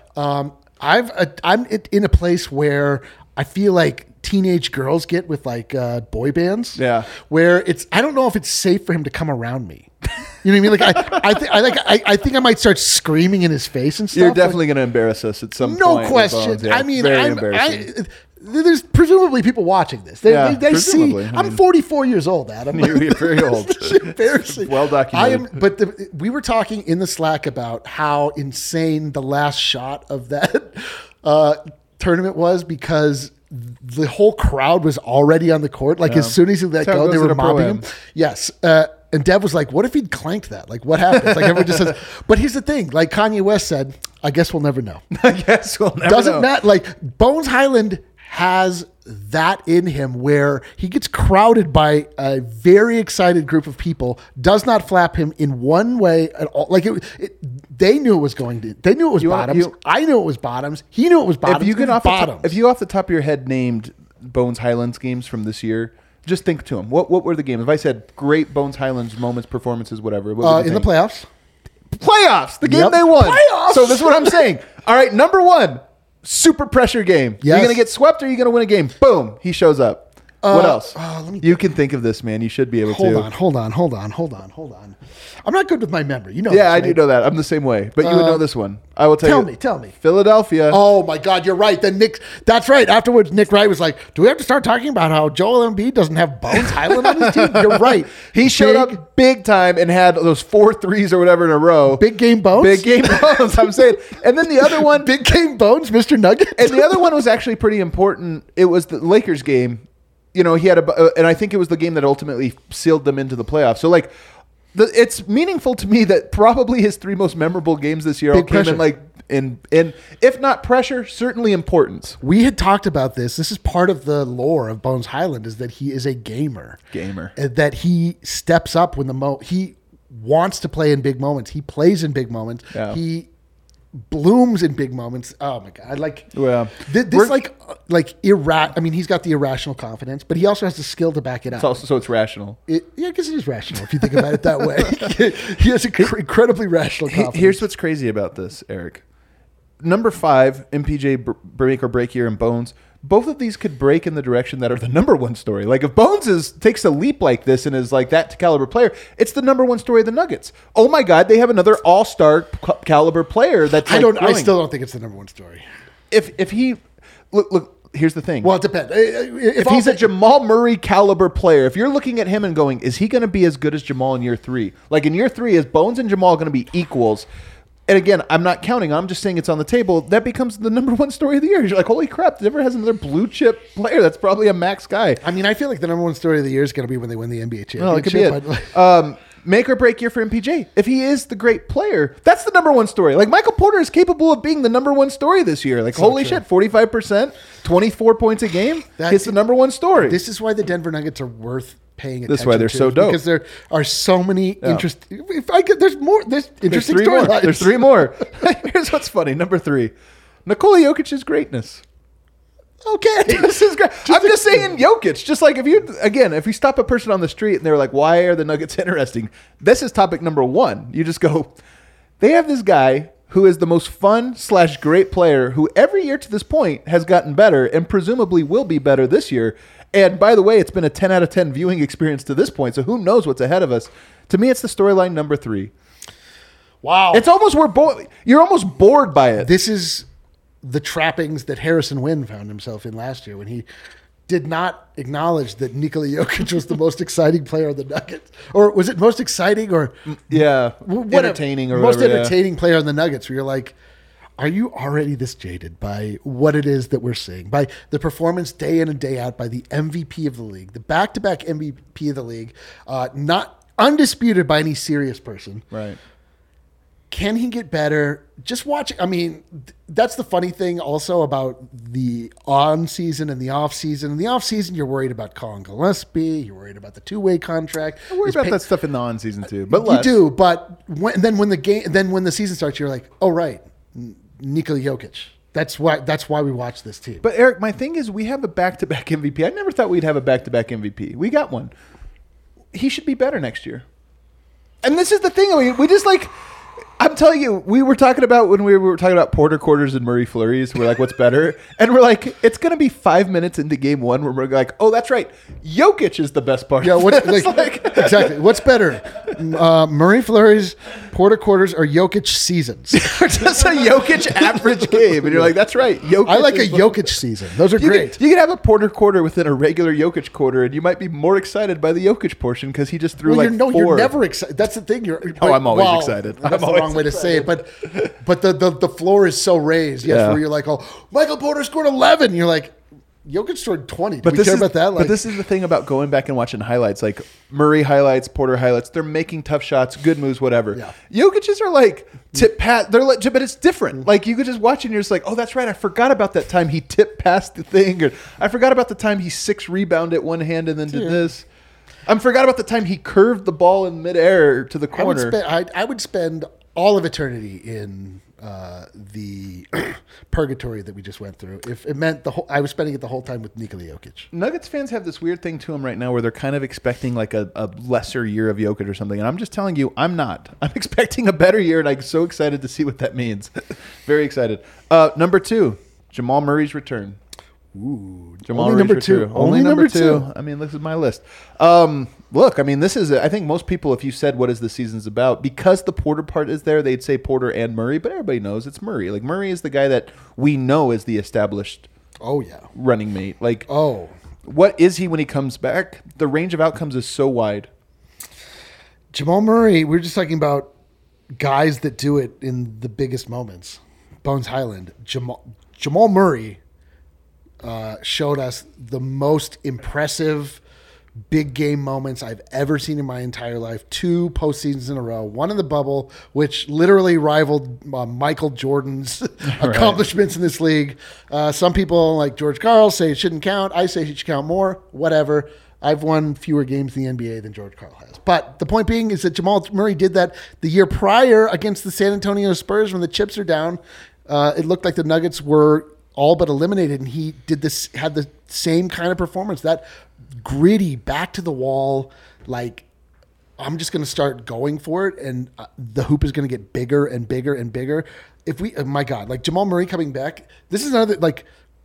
E: I'm in a place where I feel like teenage girls get with like boy bands.
D: Yeah.
E: Where I don't know if it's safe for him to come around me. You know what I mean? Like I think I might start screaming in his face and stuff.
D: You're definitely going to embarrass us at some point.
E: No question.
D: Yeah,
E: I mean,
D: very embarrassing.
E: There's presumably people watching this. They see. I'm 44 years old, Adam.
D: You're very old.
E: It's embarrassing.
D: Well documented.
E: But we were talking in the Slack about how insane the last shot of that tournament was because the whole crowd was already on the court. Like as soon as he let go, they were mobbing him. Yes. And Dev was like, what if he'd clanked that? Like, what happens? Like, everyone just says, but here's the thing. Like Kanye West said, I guess we'll never know. Doesn't matter. Like, Bones Highland has that in him where he gets crowded by a very excited group of people, does not flap him in one way at all. Like, they knew it was going to. They knew it was bottoms. I knew it was bottoms. He knew it was bottoms.
D: If you off the top of your head named Bones Highlands games from this year, just think to them. What were the games? If I said great Bones Highlands moments, performances, whatever. What
E: in the playoffs.
D: The game they won. So this is what I'm saying. All right, number one, super pressure game.
E: Yes.
D: You're going to get swept or you're going to win a game. Boom, he shows up. What else? You can think of this, man. You should be able to.
E: Hold on. I'm not good with my memory. You know.
D: Yeah, I do know that. I'm the same way. But you would know this one. I will tell you.
E: Tell me.
D: Philadelphia.
E: Oh my God, you're right. Then that's right. Afterwards, Nick Wright was like, "Do we have to start talking about how Joel Embiid doesn't have Bones Highland on his team?" You're right.
D: He showed up big time and had those 4 threes or whatever in a row.
E: Big game Bones.
D: I'm saying. And then the other one,
E: big game Bones, Mr. Nugget.
D: And the other one was actually pretty important. It was the Lakers game. You know, he had and I think it was the game that ultimately sealed them into the playoffs. So, like, it's meaningful to me that probably his 3 most memorable games this year all came in, like, in if not pressure, certainly importance.
E: We had talked about this. This is part of the lore of Bones Highland is that he is a gamer. That he steps up when he wants to play in big moments. He plays in big moments.
D: Yeah.
E: He blooms in big moments. Oh my God! Like,
D: well,
E: this I mean, he's got the irrational confidence, but he also has the skill to back it up.
D: It's rational.
E: I guess it is rational if you think about it that way. He has incredibly rational confidence.
D: Here's what's crazy about this, Eric. Number 5, MPJ break or break year and Bones. Both of these could break in the direction that are the number one story. Like if Bones takes a leap like this and is like that caliber player, it's the number one story of the Nuggets. Oh my God, they have another all-star caliber player. That's
E: I still don't think it's the number one story.
D: If he look, here's the thing.
E: Well, it depends.
D: If he's a Jamal Murray caliber player, if you're looking at him and going, is he going to be as good as Jamal in year 3? Like in year 3, is Bones and Jamal going to be equals? And again, I'm not counting. I'm just saying it's on the table. That becomes the number one story of the year. You're like, holy crap, Denver has another blue chip player. That's probably a max guy.
E: I mean, I feel like the number one story of the year is going to be when they win the NBA championship.
D: Well, it could be it. Make or break year for MPJ. If he is the great player, that's the number one story. Like Michael Porter is capable of being the number one story this year. Like, holy shit, 45%, 24 points a game. It's the number one story.
E: This is why the Denver Nuggets are worth paying attention to.
D: This is why they're so dope.
E: Because there are so many interesting... There's interesting storylines.
D: There's 3 more. Here's what's funny. Number 3. Nikola Jokic's greatness.
E: Okay.
D: This is great. I'm just saying Jokic. Just like if you stop a person on the street and they're like, why are the Nuggets interesting? This is topic number 1. You just go, they have this guy who is the most fun / great player who every year to this point has gotten better and presumably will be better this year. And by the way, it's been a 10 out of 10 viewing experience to this point. So who knows what's ahead of us? To me, it's the storyline number 3.
E: Wow.
D: It's almost you're almost bored by it.
E: This is the trappings that Harrison Wynn found himself in last year when he did not acknowledge that Nikola Jokic was the most exciting player of the Nuggets. Or was it most exciting or
D: entertaining or
E: most
D: whatever,
E: entertaining player in the Nuggets where you're like, are you already this jaded by what it is that we're seeing, by the performance day in and day out by the MVP of the league, the back-to-back MVP of the league, not undisputed by any serious person.
D: Right.
E: Can he get better? Just watch. I mean, that's the funny thing also about the on season and the off season. In the off season, you're worried about Colin Gillespie. You're worried about the 2-way contract.
D: I worry about that stuff in the on season too, but
E: you do. But when the season starts, you're like, oh right, Nikola Jokic. That's why we watch this team.
D: But Eric, my thing is, we have a back-to-back MVP. I never thought we'd have a back-to-back MVP. We got one. He should be better next year. And this is the thing. We just like. I'm telling you, we were talking about when we were talking about Porter Quarters and Murray Fleuries. We're like, what's better? And we're like, it's going to be 5 minutes into game one where we're like, oh, that's right. Jokic is the best part.
E: Yeah, exactly. What's better? Murray Fleuries, Porter Quarters, or Jokic seasons?
D: Just a Jokic average game. And you're like, that's right. Jokic
E: I like a Jokic season. Those are great.
D: You could have a Porter Quarter within a regular Jokic quarter, and you might be more excited by the Jokic portion because he just threw
E: you're never excited. That's the thing.
D: I'm always excited.
E: That's the wrong way to say it, but the floor is so raised. Yes, where you're like, oh, Michael Porter scored 11. You're like, Jokic scored 20. Do we care about that?
D: But this is the thing about going back and watching highlights, like Murray highlights, Porter highlights. They're making tough shots, good moves, whatever. Yeah. Jokic's are like tip pass. They're like, but it's different. Like you could just watch it and you're just like, oh, that's right. I forgot about that time he tipped past the thing, or I forgot about the time he 6-rebounded one hand and then did this. I forgot about the time he curved the ball in midair to the corner.
E: I would spend all of eternity in the purgatory that we just went through. If it meant I was spending it the whole time with Nikola Jokic.
D: Nuggets fans have this weird thing to them right now where they're kind of expecting like a lesser year of Jokic or something. And I'm just telling you, I'm not. I'm expecting a better year, and I'm so excited to see what that means. Very excited. Number 2, Jamal Murray's return.
E: Ooh,
D: Jamal Murray's return. Only number two. I mean, this is my list. Look, I mean, this is, I think most people, if you said what is the season's about, because the Porter part is there, they'd say Porter and Murray, but everybody knows it's Murray. Like, Murray is the guy that we know is the established running mate. Like, what is he when he comes back? The range of outcomes is so wide.
E: Jamal Murray, we're just talking about guys that do it in the biggest moments. Bones Highland. Jamal Murray showed us the most impressive big game moments I've ever seen in my entire life. 2 postseasons in a row. One in the bubble, which literally rivaled Michael Jordan's accomplishments in this league. Some people, like George Karl, say it shouldn't count. I say it should count more. Whatever. I've won fewer games in the NBA than George Karl has. But the point being is that Jamal Murray did that the year prior against the San Antonio Spurs when the chips are down. It looked like the Nuggets were all but eliminated, and he had the same kind of performance. That gritty, back to the wall, like, I'm just going to start going for it, and the hoop is going to get bigger and bigger and bigger. If we, oh my God, like Jamal Murray coming back, this is another, like,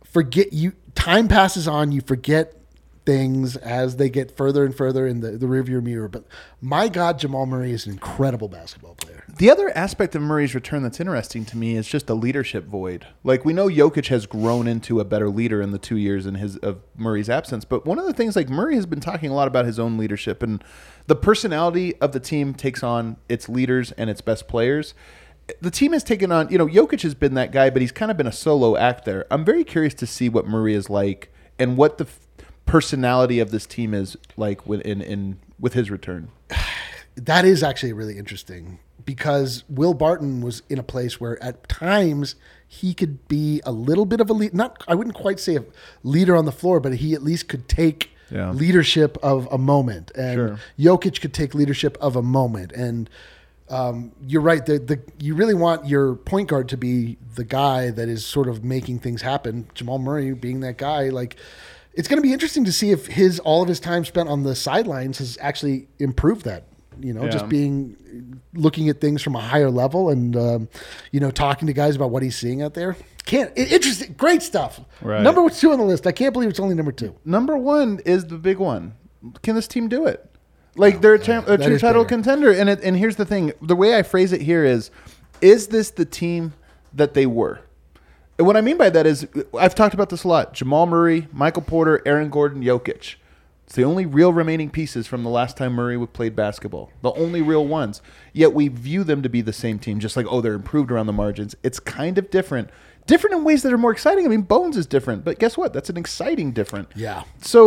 E: time passes on, you forget things as they get further and further in the rearview mirror. But my God, Jamal Murray is an incredible basketball player.
D: The other aspect of Murray's return that's interesting to me is just the leadership void. Like, we know Jokic has grown into a better leader in the 2 years of Murray's absence. But one of the things, like, Murray has been talking a lot about his own leadership, and the personality of the team takes on its leaders and its best players. The team has taken on, Jokic has been that guy, but he's kind of been a solo act there. I'm very curious to see what Murray is like and what the personality of this team is like with his return.
E: That is actually really interesting, because Will Barton was in a place where at times he could be a little bit of a lead. I wouldn't quite say a leader on the floor, but he at least could take leadership of a moment. And Jokic could take leadership of a moment. And you're right. You really want your point guard to be the guy that is sort of making things happen. Jamal Murray being that guy, like, it's going to be interesting to see if all of his time spent on the sidelines has actually improved that. Just looking at things from a higher level and, talking to guys about what he's seeing out there. Interesting. Great stuff. Right. Number 2 on the list. I can't believe it's only number 2.
D: Number 1 is the big one. Can this team do it? Like, they're a true title contender. And here's the thing. The way I phrase it here is this the team that they were? And what I mean by that is, I've talked about this a lot. Jamal Murray, Michael Porter, Aaron Gordon, Jokic. It's the only real remaining pieces from the last time Murray played basketball. The only real ones. Yet we view them to be the same team, just like, they're improved around the margins. It's kind of different. Different in ways that are more exciting. I mean, Bones is different, but guess what? That's an exciting different.
E: Yeah.
D: So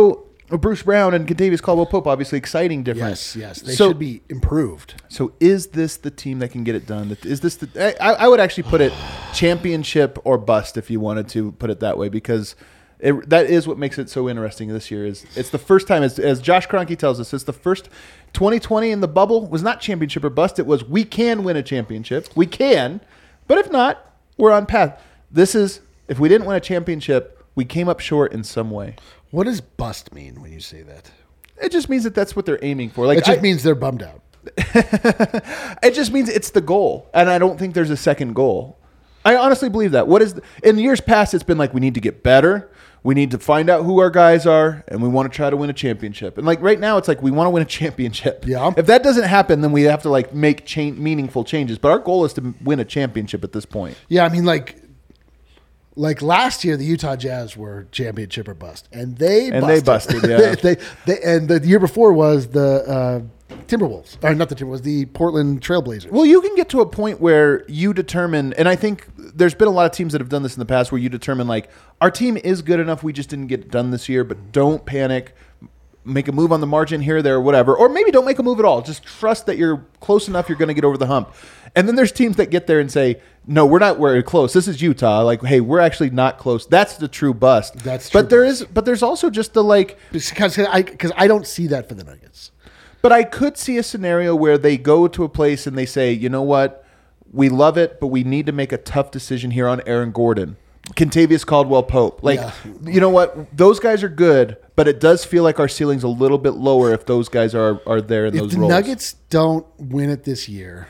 D: Bruce Brown and Kentavious Caldwell-Pope, obviously exciting difference.
E: Yes. They should be improved.
D: So is this the team that can get it done? Is this I would actually put it championship or bust if you wanted to put it that way, because that is what makes it so interesting this year. Is it's the first time, as Josh Kroenke tells us, it's the first 2020 in the bubble was not championship or bust. It was we can win a championship. We can, but if not, we're on path. This is, if we didn't win a championship, we came up short in some way.
E: What does bust mean when you say that?
D: It just means that that's what they're aiming for. Like,
E: It just means they're bummed out.
D: It just means it's the goal, and I don't think there's a second goal. I honestly believe that. In years past, it's been like we need to get better. We need to find out who our guys are, and we want to try to win a championship. And like right now, it's like we want to win a championship.
E: Yeah.
D: If that doesn't happen, then we have to like make meaningful changes. But our goal is to win a championship at this point.
E: Yeah, I mean, like last year, the Utah Jazz were championship or bust, and they
D: busted. Yeah.
E: and the year before was the Timberwolves, or not the Timberwolves, the Portland Trailblazers.
D: Well, you can get to a point where you determine, and I think there's been a lot of teams that have done this in the past, where you determine like our team is good enough, we just didn't get it done this year, but don't panic. Make a move on the margin here, there, whatever. Or maybe don't make a move at all. Just trust that you're close enough, you're going to get over the hump. And then there's teams that get there and say, no, we're not very close. This is Utah. Like, hey, we're actually not close. That's the true bust.
E: That's true.
D: But there's also just the like,
E: because I don't see that for the Nuggets.
D: but I could see a scenario where they go to a place and they say, you know what? We love it, but we need to make a tough decision here on Aaron Gordon. Kentavious Caldwell-Pope. Like, You know what? Those guys are good, but it does feel like our ceiling's a little bit lower if those guys are there in those roles.
E: If the Nuggets don't win it this year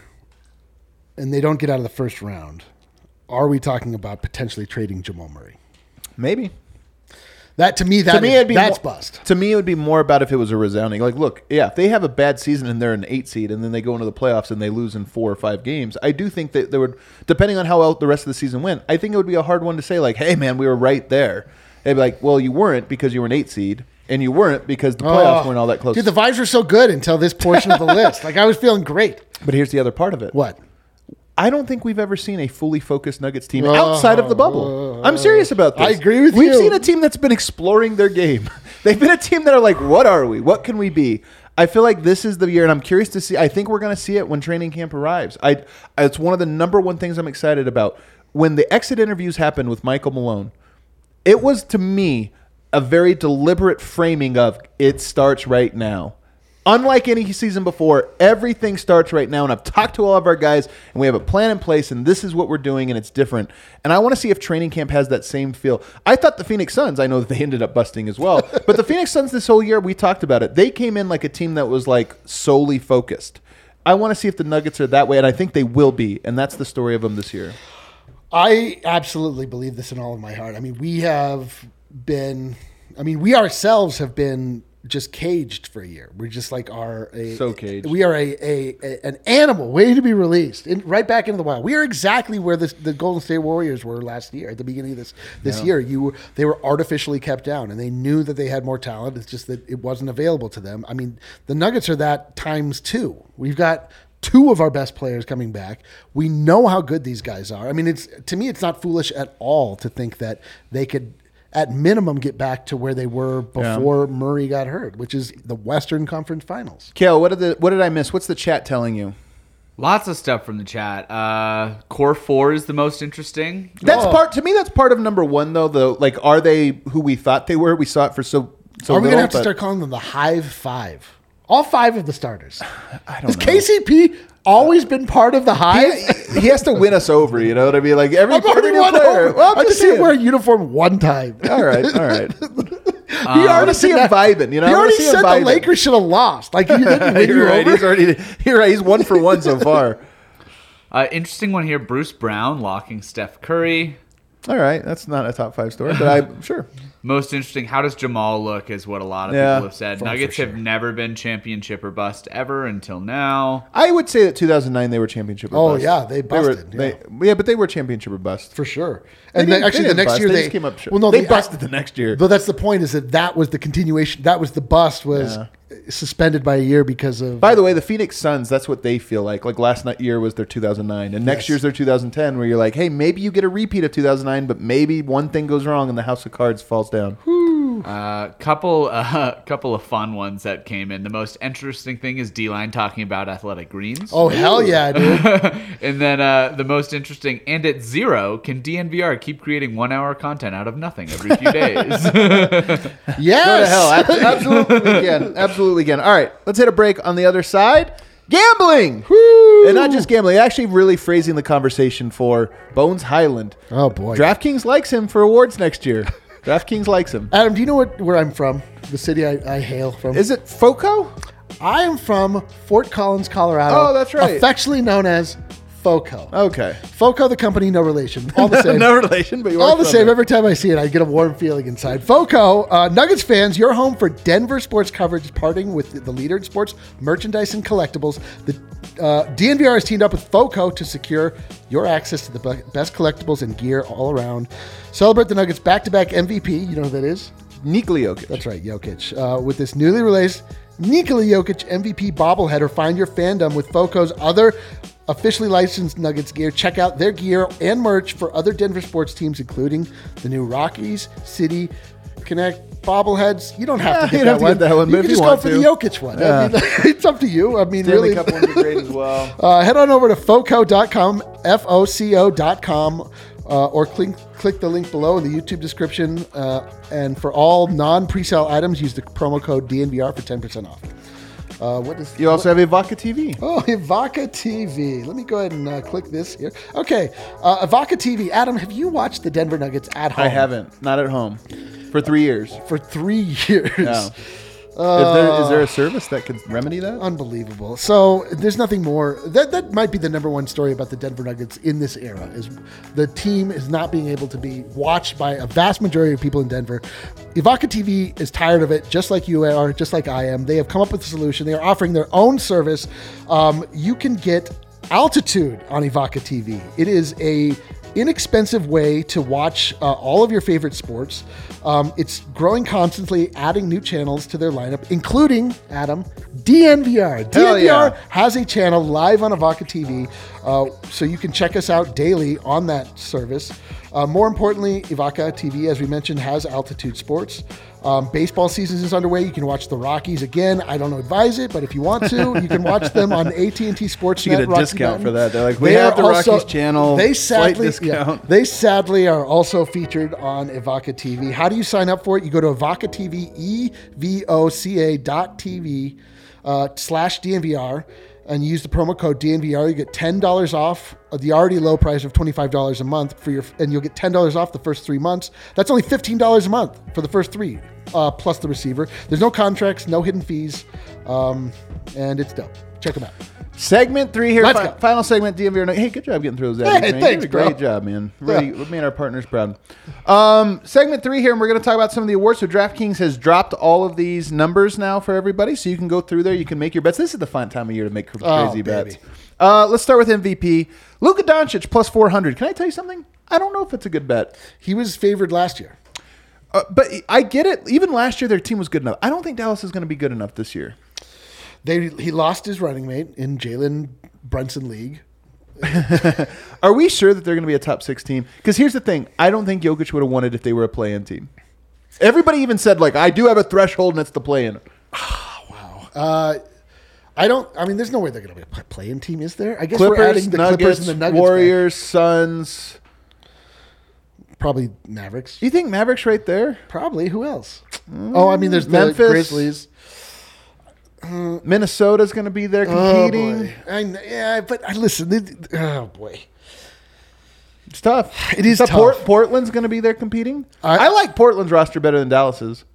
E: and they don't get out of the first round, are we talking about potentially trading Jamal Murray?
D: Maybe.
E: That's bust.
D: To me, it would be more about if it was a resounding. Like, look, yeah, if they have a bad season and they're an 8 seed and then they go into the playoffs and they lose in 4 or 5 games, I do think that there would, depending on how well the rest of the season went, I think it would be a hard one to say like, hey, man, we were right there. They'd be like, well, you weren't because you were an 8 seed, and you weren't because the playoffs weren't all that close.
E: Dude, the vibes were so good until this portion of the list. Like, I was feeling great.
D: But here's the other part of it.
E: What?
D: I don't think we've ever seen a fully focused Nuggets team outside of the bubble. I'm serious about this.
E: I agree with
D: We've
E: you.
D: seen a team that's been exploring their game. They've been a team that are like, what are we? What can we be? I feel like this is the year, and I'm curious to see. I think we're going to see it when training camp arrives. It's one of the number one things I'm excited about. When the exit interviews happened with Michael Malone, it was, to me, a very deliberate framing of it starts right now. Unlike any season before, everything starts right now, and I've talked to all of our guys, and we have a plan in place, and this is what we're doing, and it's different. And I want to see if training camp has that same feel. I thought the Phoenix Suns, I know that they ended up busting as well, but the Phoenix Suns this whole year, we talked about it. They came in like a team that was like solely focused. I want to see if the Nuggets are that way, and I think they will be, and that's the story of them this year.
E: I absolutely believe this in all of my heart. I mean, we ourselves have been just caged for a year. We're just like
D: so caged.
E: We are an animal waiting to be released right back into the wild. We are exactly where the Golden State Warriors were last year at the beginning of this year. They were artificially kept down, and they knew that they had more talent. It's just that it wasn't available to them. I mean, the Nuggets are that times 2. We've got 2 of our best players coming back. We know how good these guys are. I mean, to me, it's not foolish at all to think that they could, at minimum, get back to where they were before Murray got hurt, which is the Western Conference Finals.
D: Kale, what did I miss? What's the chat telling you?
F: Lots of stuff from the chat. Core 4 is the most interesting.
D: That's part of number 1 though. Like, are they who we thought they were? We saw it for so
E: Are we
D: little,
E: going to have to start calling them the Hive 5? All 5 of the starters.
D: I don't
E: Has
D: know.
E: KCP always been part of the Hive?
D: He has to win us over, you know what I mean? Like every
E: I've already
D: new
E: won
D: player.
E: over.
D: Well,
E: I just see him wear a uniform one time.
D: All right.
E: He already
D: see him vibing, you know.
E: He already said the Lakers should have lost. Like, you didn't win you
D: You're right.
E: over?
D: He's 1 for 1 so far.
F: Interesting one here. Bruce Brown locking Steph Curry.
D: All right, that's not a top 5 story, but I'm sure.
F: Most interesting, how does Jamal look is what a lot of people have said. Nuggets have never been championship or bust ever until now.
D: I would say that 2009 they were championship or bust.
E: Oh, yeah, they busted.
D: But they were championship or bust.
E: For sure.
D: They
E: And
D: didn't-
E: actually,
D: they
E: the
D: didn't
E: next
D: bust.
E: year
D: They
E: they
D: just came up short.
E: Well, no,
D: they busted the next year.
E: But that's the point, is that was the continuation. That was the bust was suspended by a year because of.
D: By the way, the Phoenix Suns, that's what they feel like. Like last year was their 2009, and next year's their 2010, where you're like, hey, maybe you get a repeat of 2009, but maybe one thing goes wrong and the house of cards falls down.
F: Couple of fun ones that came in. The most interesting thing is D-Line talking about Athletic Greens.
E: Oh, hell yeah, dude.
F: And then the most interesting, and at zero, can DNVR keep creating 1 hour content out of nothing every few days?
E: Yes.
D: Go to hell. Absolutely can. Absolutely can. All right, let's hit a break. On the other side, gambling. Woo! And not just gambling, actually really phrasing the conversation for Bones Highland.
E: Oh, boy.
D: DraftKings likes him for awards next year. DraftKings likes him.
E: Adam, do you know where I'm from? The city I hail from?
D: Is it FOCO?
E: I am from Fort Collins, Colorado.
D: Oh, that's right.
E: Affectionately known as FOCO.
D: Okay.
E: FOCO, the company, no relation. All the same.
D: No relation, but you
E: all
D: are
E: the
D: from
E: same.
D: it.
E: Every time I see it, I get a warm feeling inside. FOCO, Nuggets fans, your home for Denver sports coverage, parting with the leader in sports merchandise and collectibles. The DNVR has teamed up with FOCO to secure your access to the best collectibles and gear all around. Celebrate the Nuggets' back-to-back MVP. You know who that is?
D: Nikola Jokic.
E: That's right, Jokic. With this newly released Nikola Jokic MVP bobblehead, or find your fandom with FOCO's other officially licensed Nuggets gear. Check out their gear and merch for other Denver sports teams, including the new Rockies City Connect bobbleheads. You don't have to get that one. You can just go for the Jokic one.
D: Yeah.
E: I mean, it's up to you. I mean,
D: Stanley
E: really.
D: Cup ones are great as well.
E: Head on over to FOCO.com, FOCO.com, or click the link below in the YouTube description. And for all non-presale items, use the promo code DNVR for 10% off.
D: You also have Evoca TV.
E: Oh, Evoca TV. Let me go ahead and click this here. Okay, Evoca TV. Adam, have you watched the Denver Nuggets at home?
D: I haven't. Not at home. For 3 years.
E: For 3 years.
D: No. Is there a service that could remedy that?
E: Unbelievable. So there's nothing more. That might be the number one story about the Denver Nuggets in this era, is the team is not being able to be watched by a vast majority of people in Denver. Evoca TV is tired of it, just like you are, just like I am. They have come up with a solution. They are offering their own service. You can get Altitude on Evoca TV. It is a inexpensive way to watch all of your favorite sports. It's growing constantly, adding new channels to their lineup, including, Adam, DNVR. DNVR has a channel live on Evoca TV, so you can check us out daily on that service. More importantly, Evoca TV, as we mentioned, has Altitude Sports. Baseball season is underway. You can watch the Rockies again. I don't advise it, but if you want to, you can watch them on AT&T Sportsnet.
D: You get a
E: Rocky
D: discount
E: Mountain.
D: for that. They're like, we have the Rockies channel.
E: They
D: slight
E: sadly,
D: discount.
E: they sadly are also featured on Evoca TV. How do you sign up for it? You go to Evoca TV, evoca.tv /DNVR. And use the promo code DNVR. You get $10 off the already low price of $25 a month and you'll get $10 off the first 3 months. That's only $15 a month for the first 3, plus the receiver. There's no contracts, no hidden fees, and it's dope. Check them out.
D: Segment 3 here.
E: Let's go.
D: Final segment, DNVR. Hey, good job getting through those.
E: Hey,
D: man.
E: thanks,
D: You did a great job, man. Really made our partners proud. Segment 3 here, and we're going to talk about some of the awards. So DraftKings has dropped all of these numbers now for everybody, so you can go through there. You can make your bets. This is the fun time of year to make crazy bets. Let's start with MVP. Luka Doncic plus 400. Can I tell you something? I don't know if it's a good bet.
E: He was favored last year.
D: But I get it. Even last year, their team was good enough. I don't think Dallas is going to be good enough this year.
E: He lost his running mate in Jalen Brunson League.
D: Are we sure that they're going to be a top 6 team? Because here's the thing. I don't think Jokic would have won it if they were a play-in team. Everybody even said, like, I do have a threshold and it's the play-in.
E: Wow. There's no way they're going to be a play-in team, is there? I guess
D: Clippers,
E: we're adding the
D: Nuggets,
E: Clippers and the Nuggets.
D: Warriors, Suns.
E: Probably Mavericks.
D: You think Mavericks right there?
E: Probably. Who else? There's
D: Memphis.
E: the Grizzlies.
D: Minnesota's going to be there competing.
E: Oh, boy. Listen. Oh, boy.
D: It's tough.
E: It is tough.
D: Portland's going to be there competing.
E: I
D: like Portland's roster better than Dallas's.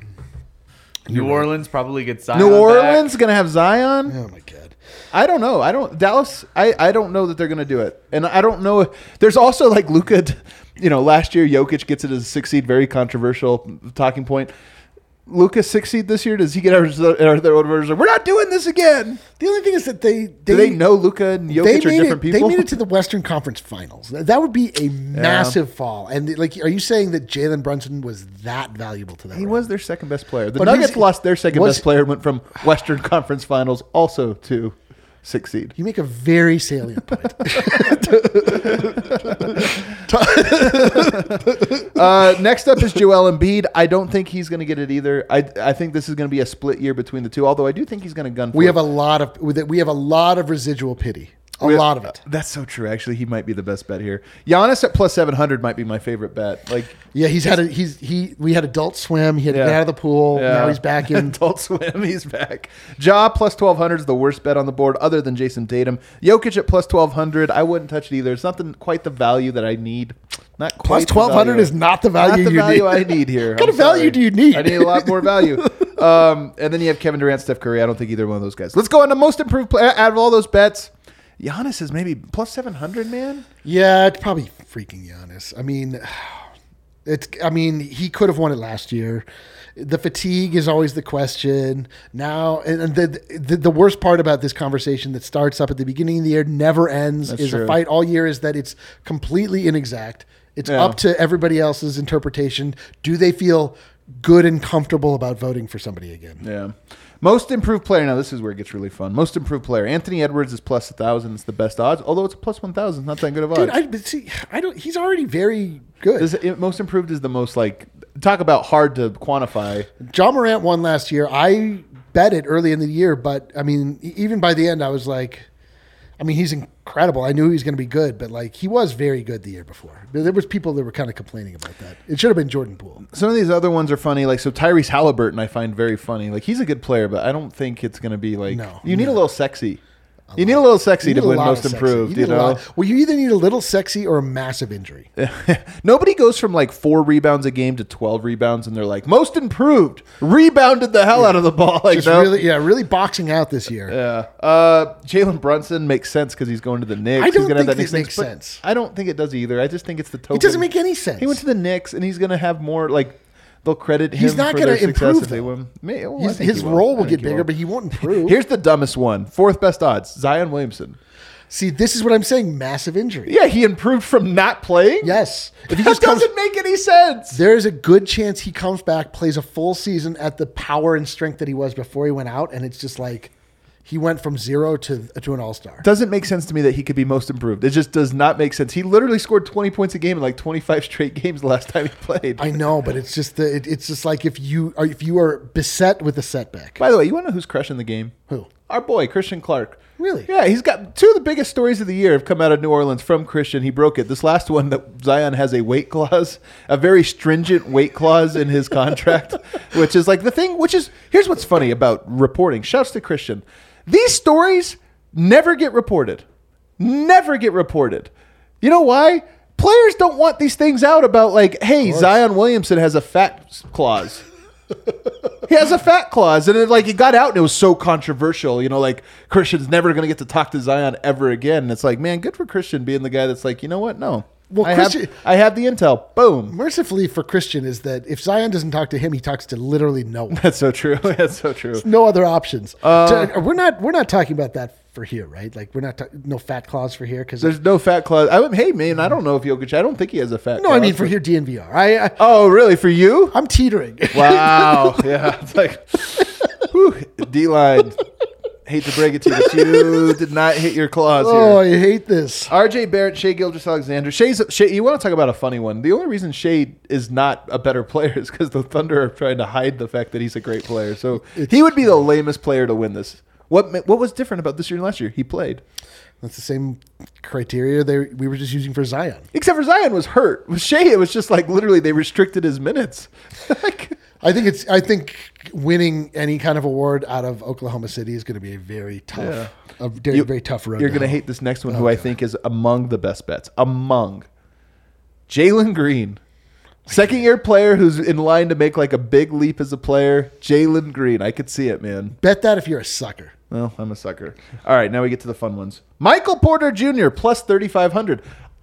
F: New Orleans probably gets Zion
D: New Orleans
F: back.
D: going to have Zion.
E: Oh, my God.
D: I don't know. Dallas, I don't know that they're going to do it. And I don't know. There's also like Luka, last year Jokic gets it as a 6 seed, very controversial talking point. Luka 6 seed this year, does he get our orders? We're not doing this again.
E: The only thing is that do
D: they know Luka and Jokic are different people?
E: They made it to the Western Conference Finals. That would be a massive fall. And are you saying that Jalen Brunson was that valuable to them?
D: He was their second best player. The
E: But
D: Nuggets lost their second best player and went from Western Conference Finals also to succeed.
E: You make a very salient point.
D: Next up is Joel Embiid. I don't think he's going to get it either. I think this is going to be a split year between the two, although I do think he's going to gun for
E: We
D: it.
E: have a lot of residual pity. A lot of it.
D: That's so true. Actually, he might be the best bet here. Giannis at plus 700 might be my favorite bet. Like,
E: yeah, we had Adult Swim. He had to get out of the pool.
D: Yeah.
E: Now he's back in.
D: Adult Swim. He's back. Ja plus 1,200 is the worst bet on the board, other than Jason Tatum. Jokic at plus 1,200. I wouldn't touch it either. It's not quite the value that I need. Not quite.
E: Plus 1,200 is not the value you need.
D: I need here.
E: What kind of value do you need?
D: I need a lot more value. And then you have Kevin Durant, Steph Curry. I don't think either one of those guys. Let's go on to most improved player out of all those bets. Giannis is maybe plus 700, man.
E: Yeah, it's probably freaking Giannis. I mean, he could have won it last year. The fatigue is always the question. Now, and the worst part about this conversation that starts up at the beginning of the year, never ends,
D: That's
E: is
D: true.
E: a fight all year, is that it's completely inexact. It's up to everybody else's interpretation. Do they feel good and comfortable about voting for somebody again?
D: Yeah. Most improved player. Now, this is where it gets really fun. Most improved player. Anthony Edwards is plus 1,000. It's the best odds. Although it's a plus 1,000. It's not that good of odds.
E: Dude, I don't. He's already very good.
D: Most improved is the most, like, talk about hard to quantify.
E: John Morant won last year. I bet it early in the year, but I mean, even by the end, I was like, he's incredible. I knew he was going to be good, but like, he was very good the year before. There was people that were kind of complaining about that. It should have been Jordan Poole.
D: Some of these other ones are funny. Like, so Tyrese Halliburton I find very funny. Like, he's a good player, but I don't think it's going to be like, you need a little sexy. You need a little sexy to win most improved, you know?
E: Well, you either need a little sexy or a massive injury.
D: Nobody goes from like 4 rebounds a game to 12 rebounds and they're like, most improved, rebounded the hell out of the ball. Like,
E: Just really boxing out this year.
D: Yeah. Jalen Brunson makes sense because he's going to the Knicks.
E: I don't
D: he's gonna
E: think
D: have that
E: it makes sense.
D: I don't think it does either. I just think it's the token.
E: It doesn't make any sense.
D: He went to the Knicks and he's going to have more, like, they'll credit him
E: He's not
D: for
E: going
D: their
E: to
D: success
E: improve,
D: if they
E: though.
D: win. I think
E: His
D: he
E: role will
D: I
E: get
D: think he
E: bigger,
D: will.
E: but he won't improve.
D: Here's the dumbest one. 4th best odds, Zion Williamson.
E: See, this is what I'm saying. Massive injury.
D: Yeah, he improved from not playing?
E: Yes. If he
D: That
E: just comes,
D: doesn't make any sense.
E: there's a good chance he comes back, plays a full season at the power and strength that he was before he went out, and it's just like he went from 0 to an all-star.
D: Doesn't make sense to me that he could be most improved. It just does not make sense. He literally scored 20 points a game in like 25 straight games the last time he played.
E: I know, but it's just it's just like if you are beset with a setback.
D: By the way, you want to know who's crushing the game?
E: Who?
D: Our boy, Christian Clark.
E: Really?
D: Yeah, he's got 2 of the biggest stories of the year have come out of New Orleans from Christian. He broke it. This last one, that Zion has a weight clause, a very stringent weight clause in his contract, which is like the thing, here's what's funny about reporting. Shouts to Christian. These stories never get reported. Never get reported. You know why? Players don't want these things out about like, hey, Zion Williamson has a fat clause. He has a fat clause, and it got out, and it was so controversial. You know, like Christian's never going to get to talk to Zion ever again. And it's like, man, good for Christian being the guy that's like, you know what? No,
E: Well,
D: I have the intel. Boom.
E: Mercifully for Christian is that if Zion doesn't talk to him, he talks to literally no one.
D: That's so true. That's so true.
E: No other options. We're not talking about that for here, right? Like we're not no fat clause for here because
D: There's no fat clause. Hey, man, I don't know if Jokic. I don't think he has a fat.
E: No,
D: clause,
E: I mean for here DNVR.
D: Oh, really? For you?
E: I'm teetering.
D: Wow. Yeah. It's like, whew, D-line. Hate to break it to you, but you did not hit your claws
E: Oh,
D: here.
E: I hate this.
D: RJ Barrett, Shai Gilgeous-Alexander. Shea, you want to talk about a funny one. The only reason Shea is not a better player is because the Thunder are trying to hide the fact that he's a great player. So he would be the lamest player to win this. What was different about this year and last year? He played.
E: That's the same criteria we were just using for Zion.
D: Except for Zion was hurt. With Shea, it was just like literally they restricted his minutes.
E: I think winning any kind of award out of Oklahoma City is going to be a very tough, very tough road.
D: You're going to hate this next one, who I think is among the best bets. Among Jalen Green. Second-year player who's in line to make like a big leap as a player. Jalen Green. I could see it, man.
E: Bet that if you're a sucker.
D: Well, I'm a sucker. All right, now we get to the fun ones. Michael Porter Jr. plus 3,500.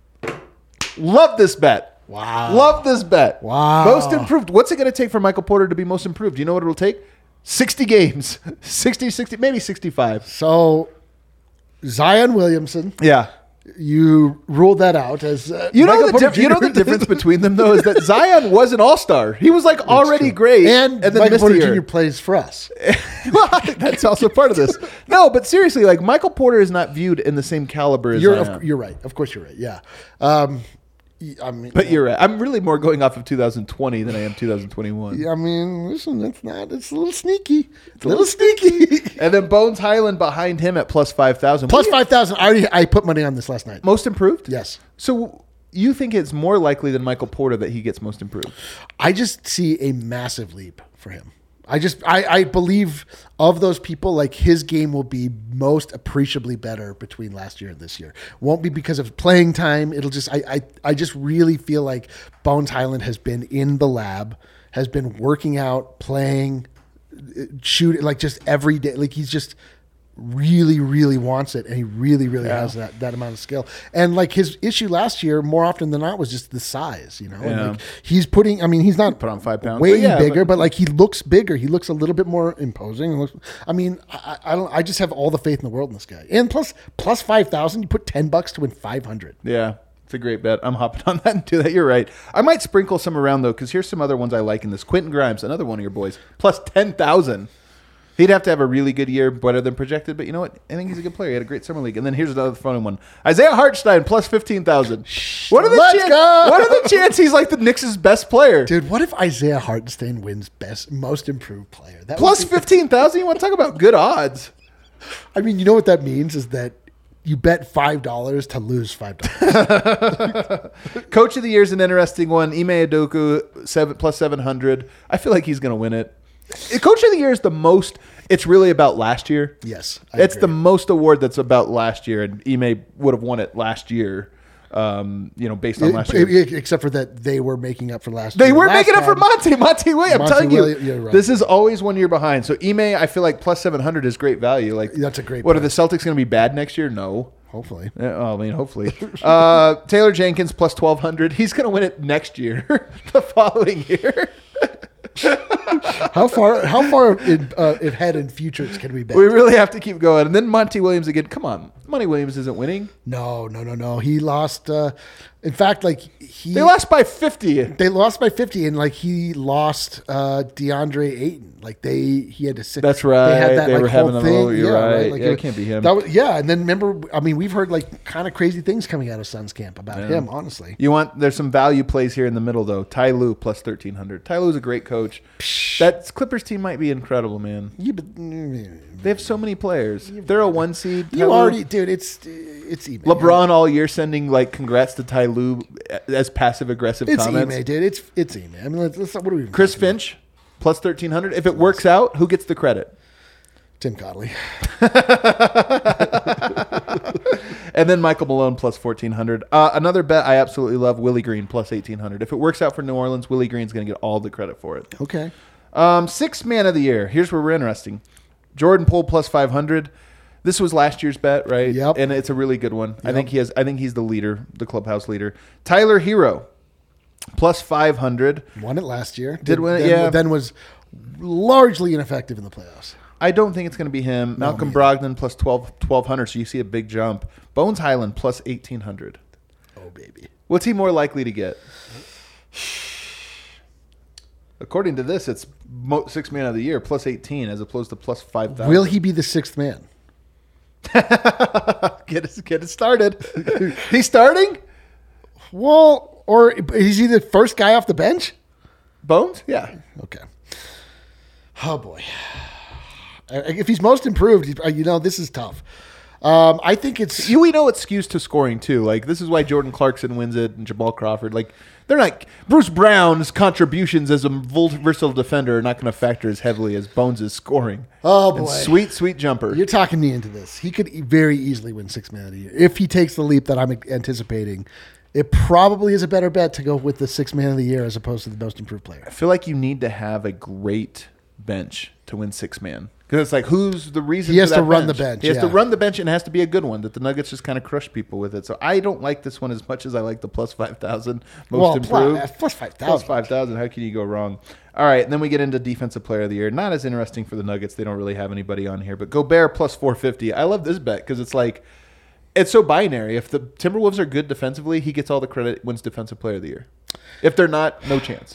D: Love this bet.
E: Wow.
D: Love this bet.
E: Wow.
D: Most improved. What's it going to take for Michael Porter to be most improved? Do you know what it'll take? 60 games. 60, maybe 65.
E: So Zion Williamson.
D: Yeah.
E: You ruled that out as
D: you know the difference between them though is that Zion was an all-star. He was like already great,
E: and then Michael Porter Jr. plays for us.
D: Well, that's also part of this. No, but seriously, like Michael Porter is not viewed in the same caliber as Zion.
E: You're right. Of course, you're right. Yeah.
D: But you're right. I'm really more going off of 2020 than I am 2021.
E: I mean, listen, it's a little sneaky. It's a little sneaky.
D: And then Bones Hyland behind him at plus 5,000.
E: Plus 5,000. I put money on this last night.
D: Most improved?
E: Yes.
D: So you think it's more likely than Michael Porter that he gets most improved?
E: I just see a massive leap for him. I believe of those people, like his game will be most appreciably better between last year and this year. Won't be because of playing time. It'll just, I just really feel like Bones Hyland has been in the lab, has been working out, playing, shooting, like just every day. Like he's just really, really wants it. And he really, really has that amount of skill. And like his issue last year, more often than not, was just the size, you know, and like he's putting, I mean, he's not
D: put on 5 pounds,
E: way bigger, but like he looks bigger. He looks a little bit more imposing. I just have all the faith in the world in this guy. And plus 5,000, you put $10 to win 500.
D: Yeah. It's a great bet. I'm hopping on that and do that. You're right. I might sprinkle some around though, because here's some other ones I like in this. Quentin Grimes, another one of your boys, plus 10,000. He'd have to have a really good year, better than projected. But you know what? I think he's a good player. He had a great summer league. And then here's another fun one: Isaiah Hartenstein plus 15,000. What are the chances he's like the Knicks' best player?
E: Dude, what if Isaiah Hartenstein wins most improved player? That
D: plus 15,000. You want to talk about good odds?
E: I mean, you know what that means is that you bet $5 to lose $5.
D: Coach of the Year is an interesting one. Ime Udoka plus 700. I feel like he's going to win it. Coach of the Year is the most. It's really about last year.
E: Yes,
D: it's the most award that's about last year, and Ime would have won it last year. Based on last year,
E: except for that they were making up for last
D: year.
E: They
D: were making up for Monty Williams. I'm telling you,
E: right.
D: This is always 1 year behind. So Ime, I feel like plus 700 is great value. Like
E: that's a great.
D: What are the Celtics going to be bad next year? No.
E: Hopefully.
D: Hopefully. Taylor Jenkins plus 1,200. He's going to win it next year, the following year.
E: How far ahead in futures can we bet?
D: We really have to keep going. And then Monty Williams again. Come on. Monty Williams isn't winning.
E: No. He lost. In fact, like
D: they lost by 50.
E: They lost by 50, and like he lost DeAndre Ayton. Like he had to sit.
D: That's right.
E: They had that
D: they
E: like
D: were
E: whole
D: having
E: thing.
D: You're right. Like, it can't be him.
E: And then remember, I mean, we've heard like kind of crazy things coming out of Suns camp about him. Honestly,
D: there's some value plays here in the middle though. Ty Lue plus 1,300. Ty Lue's a great coach. That Clippers team might be incredible, man.
E: Yeah, but
D: they have so many players. They're a 1 seed.
E: Dude. It's Ime.
D: LeBron all year sending like congrats to Ty Lue as passive aggressive comments.
E: It's Ime, dude. It's Ime. I mean, let's what are we?
D: Chris Finch plus 1,300. If it works out, who gets the credit?
E: Tim Connolly.
D: And then Michael Malone plus 1,400. Another bet I absolutely love: Willie Green plus 1,800. If it works out for New Orleans, Willie Green's going to get all the credit for it.
E: Okay.
D: Sixth man of the year. Here's where we're interesting. Jordan Poole plus 500. This was last year's bet, right?
E: Yep.
D: And it's a really good one. Yep. I think he's the leader, the clubhouse leader. Tyler Hero plus 500.
E: Won it last year.
D: Did win it, yeah.
E: Then was largely ineffective in the playoffs.
D: I don't think it's going to be him. Malcolm Brogdon plus 1,200, so you see a big jump. Bones Hyland plus 1,800.
E: Oh, baby.
D: What's he more likely to get? According to this, it's sixth man of the year, plus 18, as opposed to plus 5,000.
E: Will he be the sixth man?
D: Get it started. He's starting?
E: Well, or is he the first guy off the bench?
D: Bones? Yeah.
E: Okay. Oh, boy. If he's most improved, this is tough. I think it's...
D: We know it's skews to scoring, too. Like, this is why Jordan Clarkson wins it and Jamal Crawford. Like, they're not... Bruce Brown's contributions as a versatile defender are not going to factor as heavily as Bones' scoring.
E: Oh, boy.
D: And sweet, sweet jumper.
E: You're talking me into this. He could very easily win sixth man of the year. If he takes the leap that I'm anticipating, it probably is a better bet to go with the sixth man of the year as opposed to the most improved player.
D: I feel like you need to have a great bench to win sixth man. Because it's like, who's the reason
E: he has
D: for
E: to
D: that
E: run
D: bench?
E: the bench.
D: He has to run the bench, and it has to be a good one that the Nuggets just kind of crush people with it. So I don't like this one as much as I like the plus 5,000 most improved.
E: Plus 5,000.
D: Plus 5,000. How can you go wrong? All right, and then we get into defensive player of the year. Not as interesting for the Nuggets. They don't really have anybody on here. But Gobert plus 450. I love this bet because it's like it's so binary. If the Timberwolves are good defensively, he gets all the credit, wins Defensive Player of the Year. If they're not, no chance.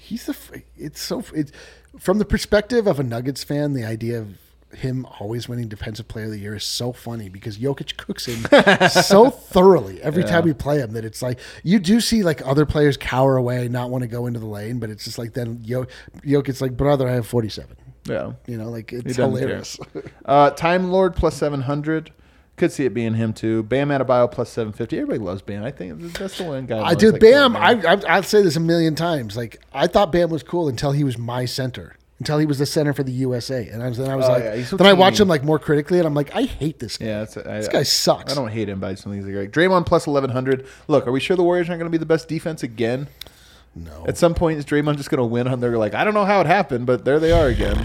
E: It's from the perspective of a Nuggets fan, the idea of him always winning Defensive Player of the Year is so funny because Jokic cooks him so thoroughly every time we play him that it's like you do see like other players cower away, not want to go into the lane, but it's just like then Jokic's like, brother, I have 47.
D: Yeah,
E: like it's hilarious.
D: Time Lord plus 700. Could see it being him too. Bam Adebayo plus 750. Everybody loves Bam. I think that's the one guy.
E: Bam. I'd say this a million times. Like I thought Bam was cool until he was my center. Until he was the center for the USA, and I was then I watched him like more critically, and I'm like, I hate this guy. Yeah, this guy sucks.
D: I don't hate him, but I just think he's great. Draymond plus 1100. Look, are we sure the Warriors aren't going to be the best defense again?
E: No.
D: At some point, is Draymond just going to win? And they're like, I don't know how it happened, but there they are again.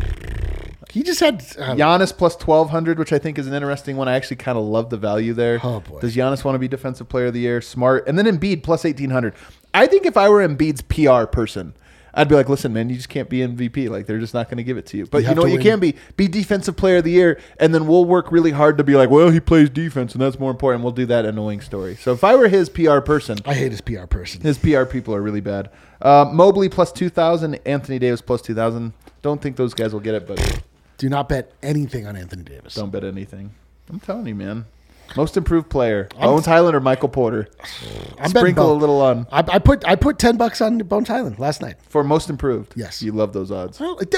E: He just had
D: Giannis plus 1200, which I think is an interesting one. I actually kind of love the value there.
E: Oh boy,
D: does Giannis want to be Defensive Player of the Year? Smart, and then Embiid plus 1800. I think if I were Embiid's PR person, I'd be like, listen, man, you just can't be MVP. Like, they're just not going to give it to you. But you know what you can be? Be Defensive Player of the Year, and then we'll work really hard to be like, well, he plays defense, and that's more important. We'll do that annoying story. So if I were his PR person.
E: I hate his PR person.
D: His PR people are really bad. Mobley plus 2,000. Anthony Davis plus 2,000. Don't think those guys will get it, but.
E: Do not bet anything on Anthony Davis.
D: Don't bet anything. I'm telling you, man. Most improved player, Bones Highland or Michael Porter? Sprinkle a little on.
E: I put $10 on Bones Highland last night
D: for most improved.
E: Yes,
D: you love those odds.
E: Well, it did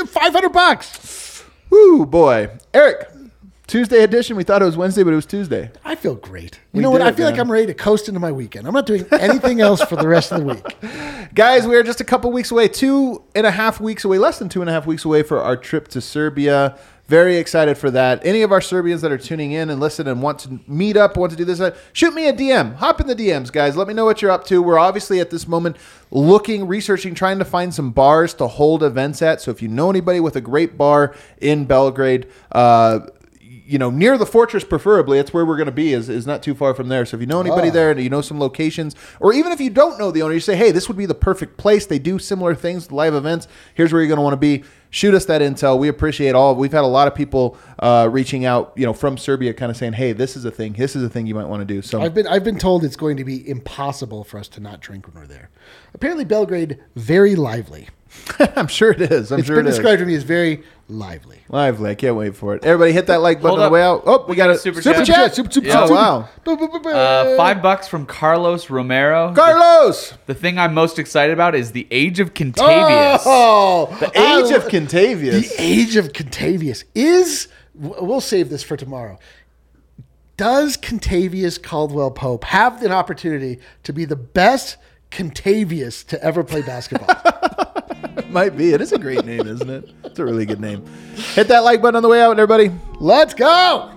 E: $500.
D: Woo, boy, Eric. Tuesday edition. We thought it was Wednesday, but it was Tuesday.
E: I feel great. You know what? I feel like I'm ready to coast into my weekend. I'm not doing anything else for the rest of the week.
D: Guys, we are just a couple weeks away, 2.5 weeks away, less than 2.5 weeks away for our trip to Serbia. Very excited for that. Any of our Serbians that are tuning in and listen and want to meet up, want to do this, shoot me a DM. Hop in the DMs, guys. Let me know what you're up to. We're obviously at this moment looking, researching, trying to find some bars to hold events at. So if you know anybody with a great bar in Belgrade, near the Fortress preferably, it's where we're going to be, is not too far from there. So if you know anybody there and you know some locations, or even if you don't know the owner, you say, hey, this would be the perfect place. They do similar things, live events. Here's where you're going to want to be. Shoot us that intel. We appreciate all. We've had a lot of people reaching out, from Serbia, kind of saying, "Hey, this is a thing. This is a thing you might want to do." So
E: I've been told it's going to be impossible for us to not drink when we're there. Apparently, Belgrade very lively.
D: I'm sure it is.
E: It's been described to me as very lively.
D: Lively. I can't wait for it. Everybody hit that like button on the way out. Oh, we got a super chat. Oh, wow.
F: $5 from Carlos Romero.
D: Carlos!
F: The thing I'm most excited about is the Age of Contavious.
D: The Age of Contavious.
E: The Age of Contavious is... We'll save this for tomorrow. Does Contavious Caldwell Pope have an opportunity to be the best Contavious to ever play basketball?
D: It might be. It is a great name, isn't it? It's a really good name. Hit that like button on the way out, everybody.
E: Let's go!